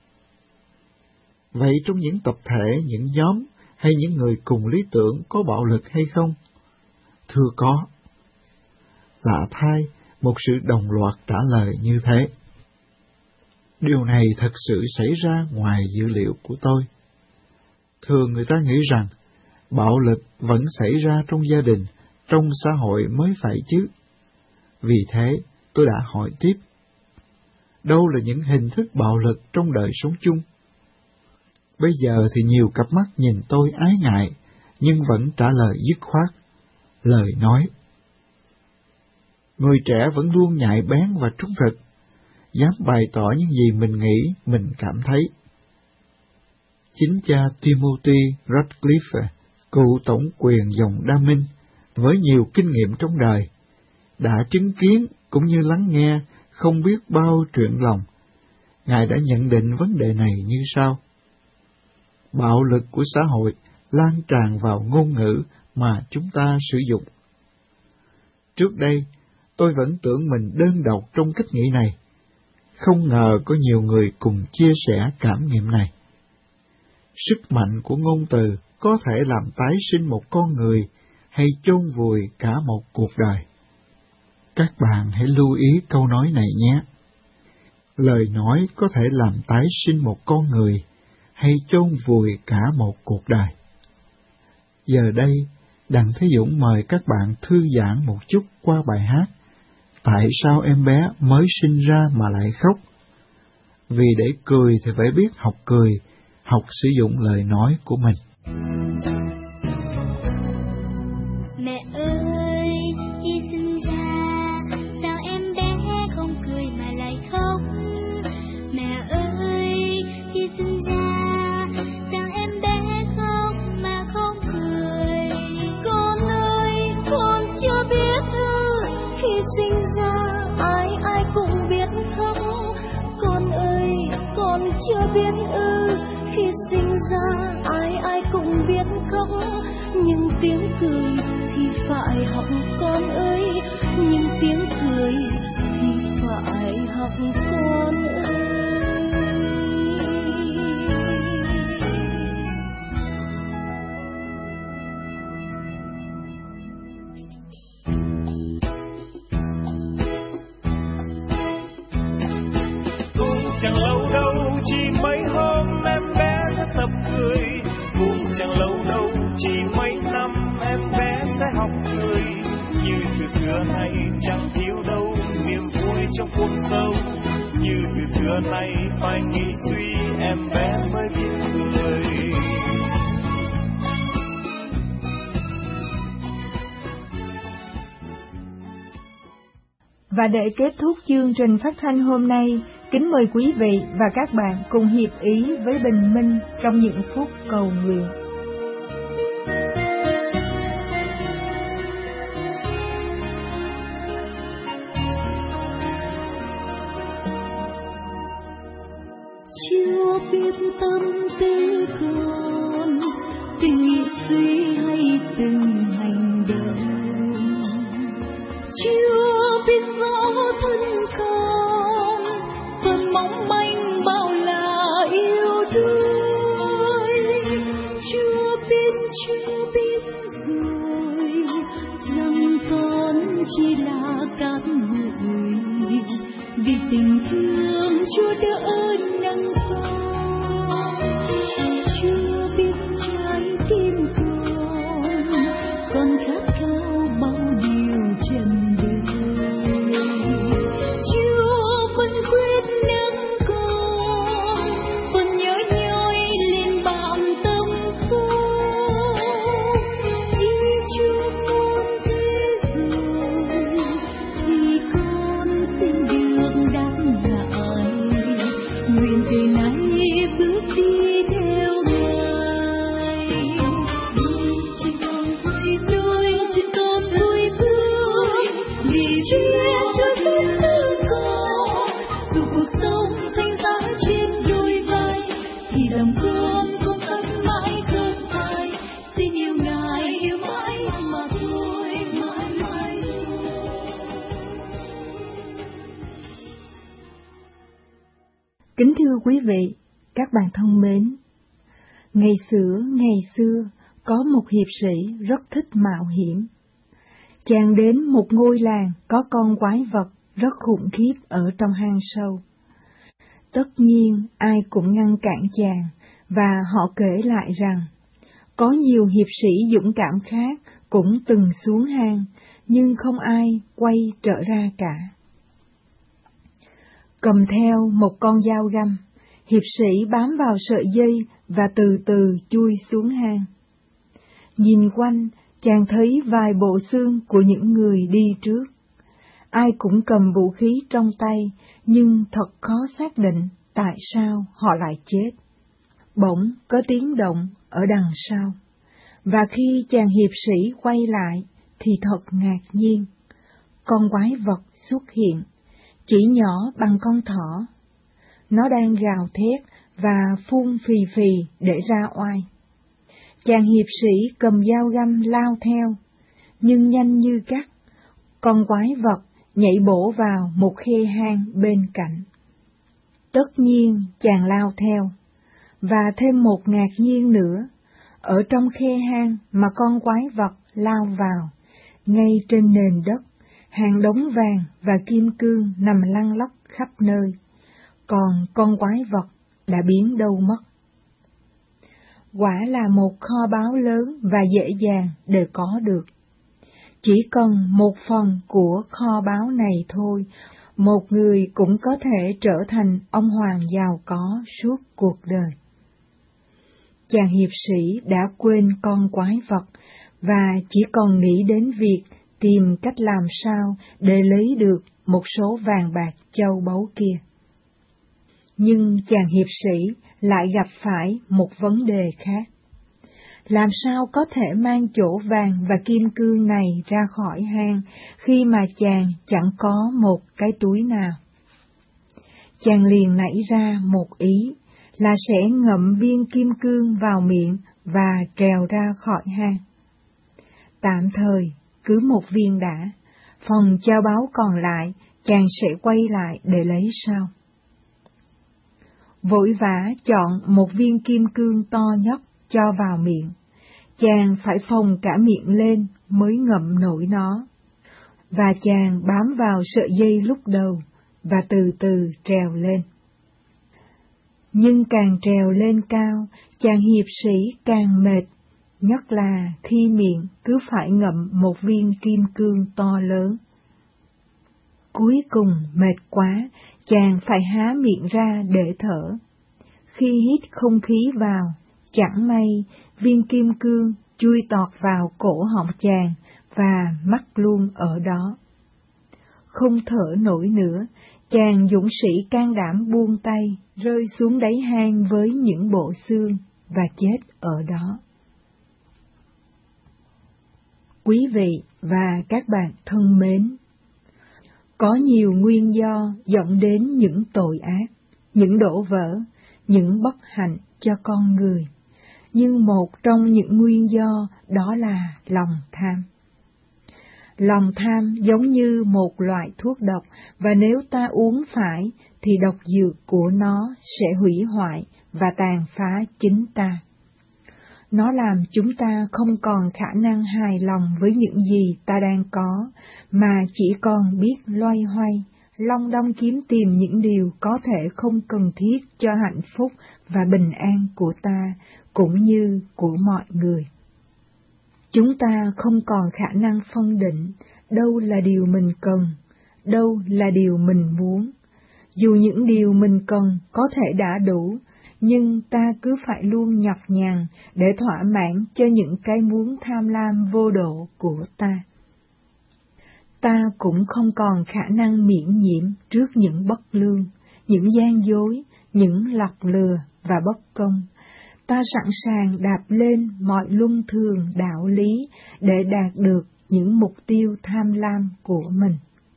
Vậy trong những tập thể, những nhóm hay những người cùng lý tưởng có bạo lực hay không? Thưa có. Lạ thay, một sự đồng loạt trả lời như thế. Điều này thật sự xảy ra ngoài dữ liệu của tôi. Thường người ta nghĩ rằng bạo lực vẫn xảy ra trong gia đình, trong xã hội mới phải chứ. Vì thế, tôi đã hỏi tiếp: đâu là những hình thức bạo lực trong đời sống chung? Bây giờ thì nhiều cặp mắt nhìn tôi ái ngại, nhưng vẫn trả lời dứt khoát. Lời nói: người trẻ vẫn luôn nhạy bén và trung thực, dám bày tỏ những gì mình nghĩ, mình cảm thấy. Chính cha Timothy Radcliffe, cựu tổng quyền dòng Đa Minh, với nhiều kinh nghiệm trong đời, đã chứng kiến cũng như lắng nghe không biết bao chuyện lòng. Ngài đã nhận định vấn đề này như sau: bạo lực của xã hội lan tràn vào ngôn ngữ mà chúng ta sử dụng. Trước đây, tôi vẫn tưởng mình đơn độc trong cách nghĩ này. Không ngờ có nhiều người cùng chia sẻ cảm nghiệm này. Sức mạnh của ngôn từ có thể làm tái sinh một con người hay chôn vùi cả một cuộc đời. Các bạn hãy lưu ý câu nói này nhé. Lời nói có thể làm tái sinh một con người hay chôn vùi cả một cuộc đời. Giờ đây, Đặng Thế Dũng mời các bạn thư giãn một chút qua bài hát Tại sao em bé mới sinh ra mà lại khóc? Vì để cười thì phải biết học cười, học sử dụng lời nói của mình. Mẹ ơi, khi sinh ra, sao em bé không cười mà lại khóc? Mẹ ơi, khi sinh ra, sao em bé khóc mà không cười? Con ơi, con chưa biết ư, khi sinh ra, ai ai cũng biết khóc. Con ơi, con chưa biết ư, khi sinh ra, ai ai cũng biết khóc. Nhưng tiếng cười thì phải học con ơi, nhưng tiếng cười thì phải học con ơi. Cũng chẳng lâu đâu, chỉ mấy hôm em bé sẽ tập cười. Cũng chẳng lâu đâu, chỉ mấy năm em bé sẽ học cười. Như từ xưa nay chẳng thiếu đâu niềm vui trong cuộc sống. Như từ xưa nay phải nghĩ suy em bé mới biết cười. Và để kết thúc chương trình phát thanh hôm nay, kính mời quý vị và các bạn cùng hiệp ý với Bình Minh trong những phút cầu nguyện. Chưa biết tâm tư con, từng nghĩ suy hay từng hành động. Chưa biết rõ thân con, còn mong manh bao là yêu đuối. Chưa biết, chưa biết rồi, rằng con chỉ là cát bụi, vì tình thương Chúa đỡ nắng gió. Chưa biết trái tim con, con khát khao bao điều trần đời. Chúa vẫn quyết nắng con, vẫn nhớ nhói lên bàn tâm con. Khi Chúa muốn thế rồi, thì con xin được đáp lại. Nguyện từ nay bước đi theo Ngài. Chỉ còn vui vui, chỉ còn vui vui, vì Chúa cho phép tư con. Dù cuộc sống thanh giá trên đôi vai, thì lòng con cũng vẫn mãi không phai. Xin yêu Ngài, yêu mãi mà thôi, mãi mãi thôi. Kính thưa quý vị, các bạn thân mến, ngày xưa, ngày xưa, có một hiệp sĩ rất thích mạo hiểm. Chàng đến một ngôi làng có con quái vật rất khủng khiếp ở trong hang sâu. Tất nhiên, ai cũng ngăn cản chàng, và họ kể lại rằng, có nhiều hiệp sĩ dũng cảm khác cũng từng xuống hang, nhưng không ai quay trở ra cả. Cầm theo một con dao găm, hiệp sĩ bám vào sợi dây và từ từ chui xuống hang. Nhìn quanh, chàng thấy vài bộ xương của những người đi trước. Ai cũng cầm vũ khí trong tay, nhưng thật khó xác định tại sao họ lại chết. Bỗng có tiếng động ở đằng sau, và khi chàng hiệp sĩ quay lại thì thật ngạc nhiên. Con quái vật xuất hiện, chỉ nhỏ bằng con thỏ. Nó đang gào thét và phun phì phì để ra oai. Chàng hiệp sĩ cầm dao găm lao theo, nhưng nhanh như cắt, con quái vật nhảy bổ vào một khe hang bên cạnh. Tất nhiên chàng lao theo, và thêm một ngạc nhiên nữa, ở trong khe hang mà con quái vật lao vào, ngay trên nền đất, hàng đống vàng và kim cương nằm lăn lóc khắp nơi, còn con quái vật đã biến đâu mất. Quả là một kho báu lớn và dễ dàng để có được. Chỉ cần một phần của kho báu này thôi, một người cũng có thể trở thành ông hoàng giàu có suốt cuộc đời. chàng hiệp sĩ đã quên con quái vật và chỉ còn nghĩ đến việc tìm cách làm sao để lấy được một số vàng bạc châu báu kia. Nhưng chàng hiệp sĩ lại gặp phải một vấn đề khác. Làm sao có thể mang chỗ vàng và kim cương này ra khỏi hang khi mà chàng chẳng có một cái túi nào? Chàng liền nảy ra một ý là sẽ ngậm viên kim cương vào miệng và trèo ra khỏi hang. Tạm thời, cứ một viên đã, phần châu báu còn lại chàng sẽ quay lại để lấy sau. Vội vã chọn một viên kim cương to nhất cho vào miệng, chàng phải phồng cả miệng lên mới ngậm nổi nó, và chàng bám vào sợi dây lúc đầu và từ từ trèo lên. Nhưng càng trèo lên cao, chàng hiệp sĩ càng mệt, nhất là khi miệng cứ phải ngậm một viên kim cương to lớn. Cuối cùng mệt quá, chàng phải há miệng ra để thở. Khi hít không khí vào, chẳng may viên kim cương chui tọt vào cổ họng chàng và mắc luôn ở đó. Không thở nổi nữa, chàng dũng sĩ can đảm buông tay, rơi xuống đáy hang với những bộ xương và chết ở đó. Quý vị và các bạn thân mến, có nhiều nguyên do dẫn đến những tội ác, những đổ vỡ, những bất hạnh cho con người, nhưng một trong những nguyên do đó là lòng tham. Lòng tham giống như một loại thuốc độc, và nếu ta uống phải thì độc dược của nó sẽ hủy hoại và tàn phá chính ta. Nó làm chúng ta không còn khả năng hài lòng với những gì ta đang có, mà chỉ còn biết loay hoay, long đong kiếm tìm những điều có thể không cần thiết cho hạnh phúc và bình an của ta, cũng như của mọi người. Chúng ta không còn khả năng phân định đâu là điều mình cần, đâu là điều mình muốn. Dù những điều mình cần có thể đã đủ, nhưng ta cứ phải luôn nhọc nhằn để thỏa mãn cho những cái muốn tham lam vô độ của ta. Ta cũng không còn khả năng miễn nhiễm trước những bất lương, những gian dối, những lọc lừa và bất công. Ta sẵn sàng đạp lên mọi luân thường đạo lý để đạt được những mục tiêu tham lam của mình.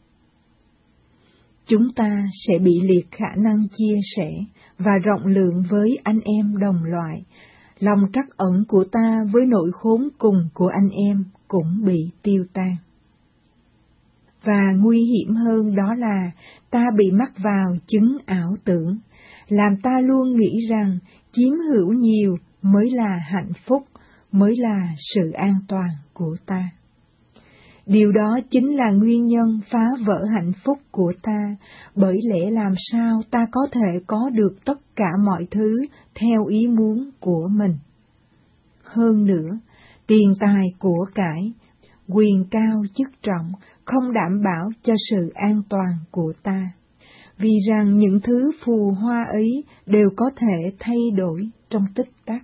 Chúng ta sẽ bị liệt khả năng chia sẻ và rộng lượng với anh em đồng loại. Lòng trắc ẩn của ta với nỗi khốn cùng của anh em cũng bị tiêu tan. Và nguy hiểm hơn đó là ta bị mắc vào chứng ảo tưởng, làm ta luôn nghĩ rằng chiếm hữu nhiều mới là hạnh phúc, mới là sự an toàn của ta. Điều đó chính là nguyên nhân phá vỡ hạnh phúc của ta, bởi lẽ làm sao ta có thể có được tất cả mọi thứ theo ý muốn của mình. Hơn nữa, tiền tài của cải, quyền cao chức trọng không đảm bảo cho sự an toàn của ta, vì rằng những thứ phù hoa ấy đều có thể thay đổi trong tích tắc.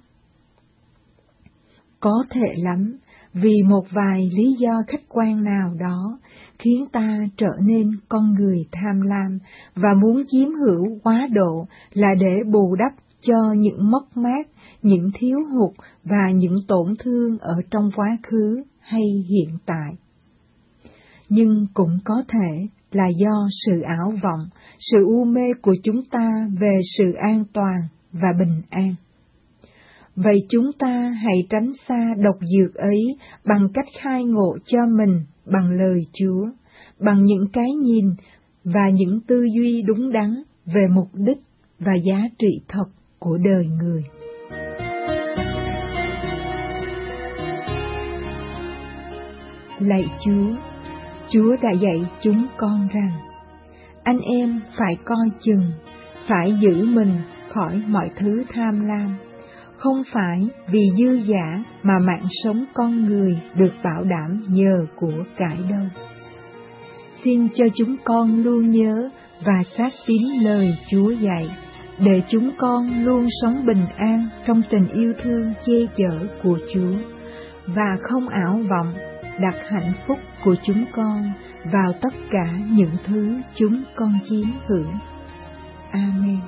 Có thể lắm, vì một vài lý do khách quan nào đó khiến ta trở nên con người tham lam và muốn chiếm hữu quá độ là để bù đắp cho những mất mát, những thiếu hụt và những tổn thương ở trong quá khứ hay hiện tại. Nhưng cũng có thể là do sự ảo vọng, sự u mê của chúng ta về sự an toàn và bình an. Vậy chúng ta hãy tránh xa độc dược ấy bằng cách khai ngộ cho mình bằng lời Chúa, bằng những cái nhìn và những tư duy đúng đắn về mục đích và giá trị thật của đời người. Lạy Chúa, Chúa đã dạy chúng con rằng, anh em phải coi chừng, phải giữ mình khỏi mọi thứ tham lam, không phải vì dư dả mà mạng sống con người được bảo đảm nhờ của cải đâu. Xin cho chúng con luôn nhớ và xác tín lời Chúa dạy, để chúng con luôn sống bình an trong tình yêu thương che chở của Chúa, và không ảo vọng đặt hạnh phúc của chúng con vào tất cả những thứ chúng con chiếm hữu. Amen.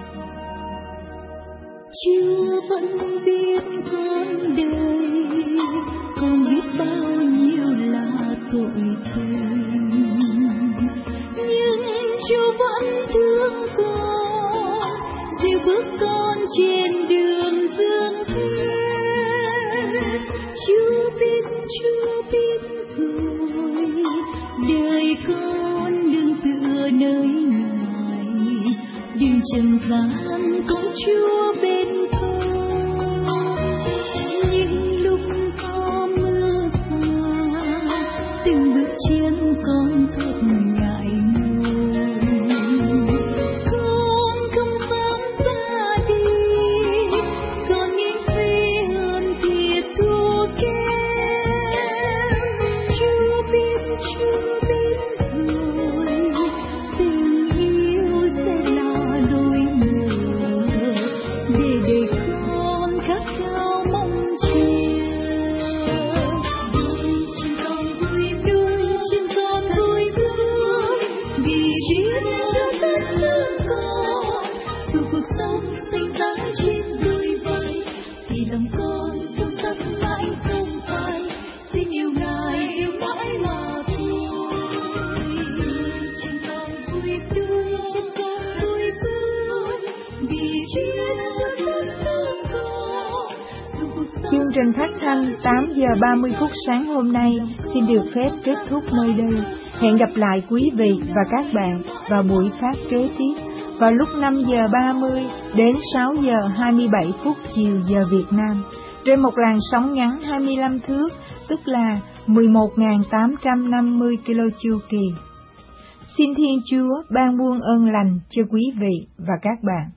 Chúa vẫn biết con đời, con biết bao nhiêu là tội tình, nhưng Chúa vẫn thương con, dìu bước con trên đường dương thế. Chúa biết, Chúa biết rồi, đời con đừng tựa nơi Ngài, đường trần gian có Chúa bên con. Những lúc có mưa xa, từng bước chân con thật ngại ngùng, con không dám ra đi, con nghiêng phi hơn thiệt thua kém. Chúa biết, Chúa biết rồi, tình yêu sẽ là lối mở để đời con khát khao mong chờ. Đôi chân con vui, đôi chân con vui vui, vì Chúa cho tất thương con. Dù cuộc sống xanh tán trên đôi vai, thì lòng con không tắt mãi không phai. Xin yêu Ngài, yêu mãi mà thôi. Đôi chân con vui, đôi chân con vui vui, vì Chúa cho tất thương con. Dù cuộc sống Chương trình phát thanh tám giờ ba mươi phút sáng hôm nay xin được phép kết thúc nơi đây. Hẹn gặp lại quý vị và các bạn vào buổi phát kế tiếp vào lúc năm giờ ba mươi đến sáu giờ hai mươi bảy phút chiều giờ Việt Nam, trên một làn sóng ngắn hai mươi lăm thước, tức là mười một nghìn tám trăm năm mươi ki lô chu kỳ. Xin Thiên Chúa ban muôn ơn lành cho quý vị và các bạn.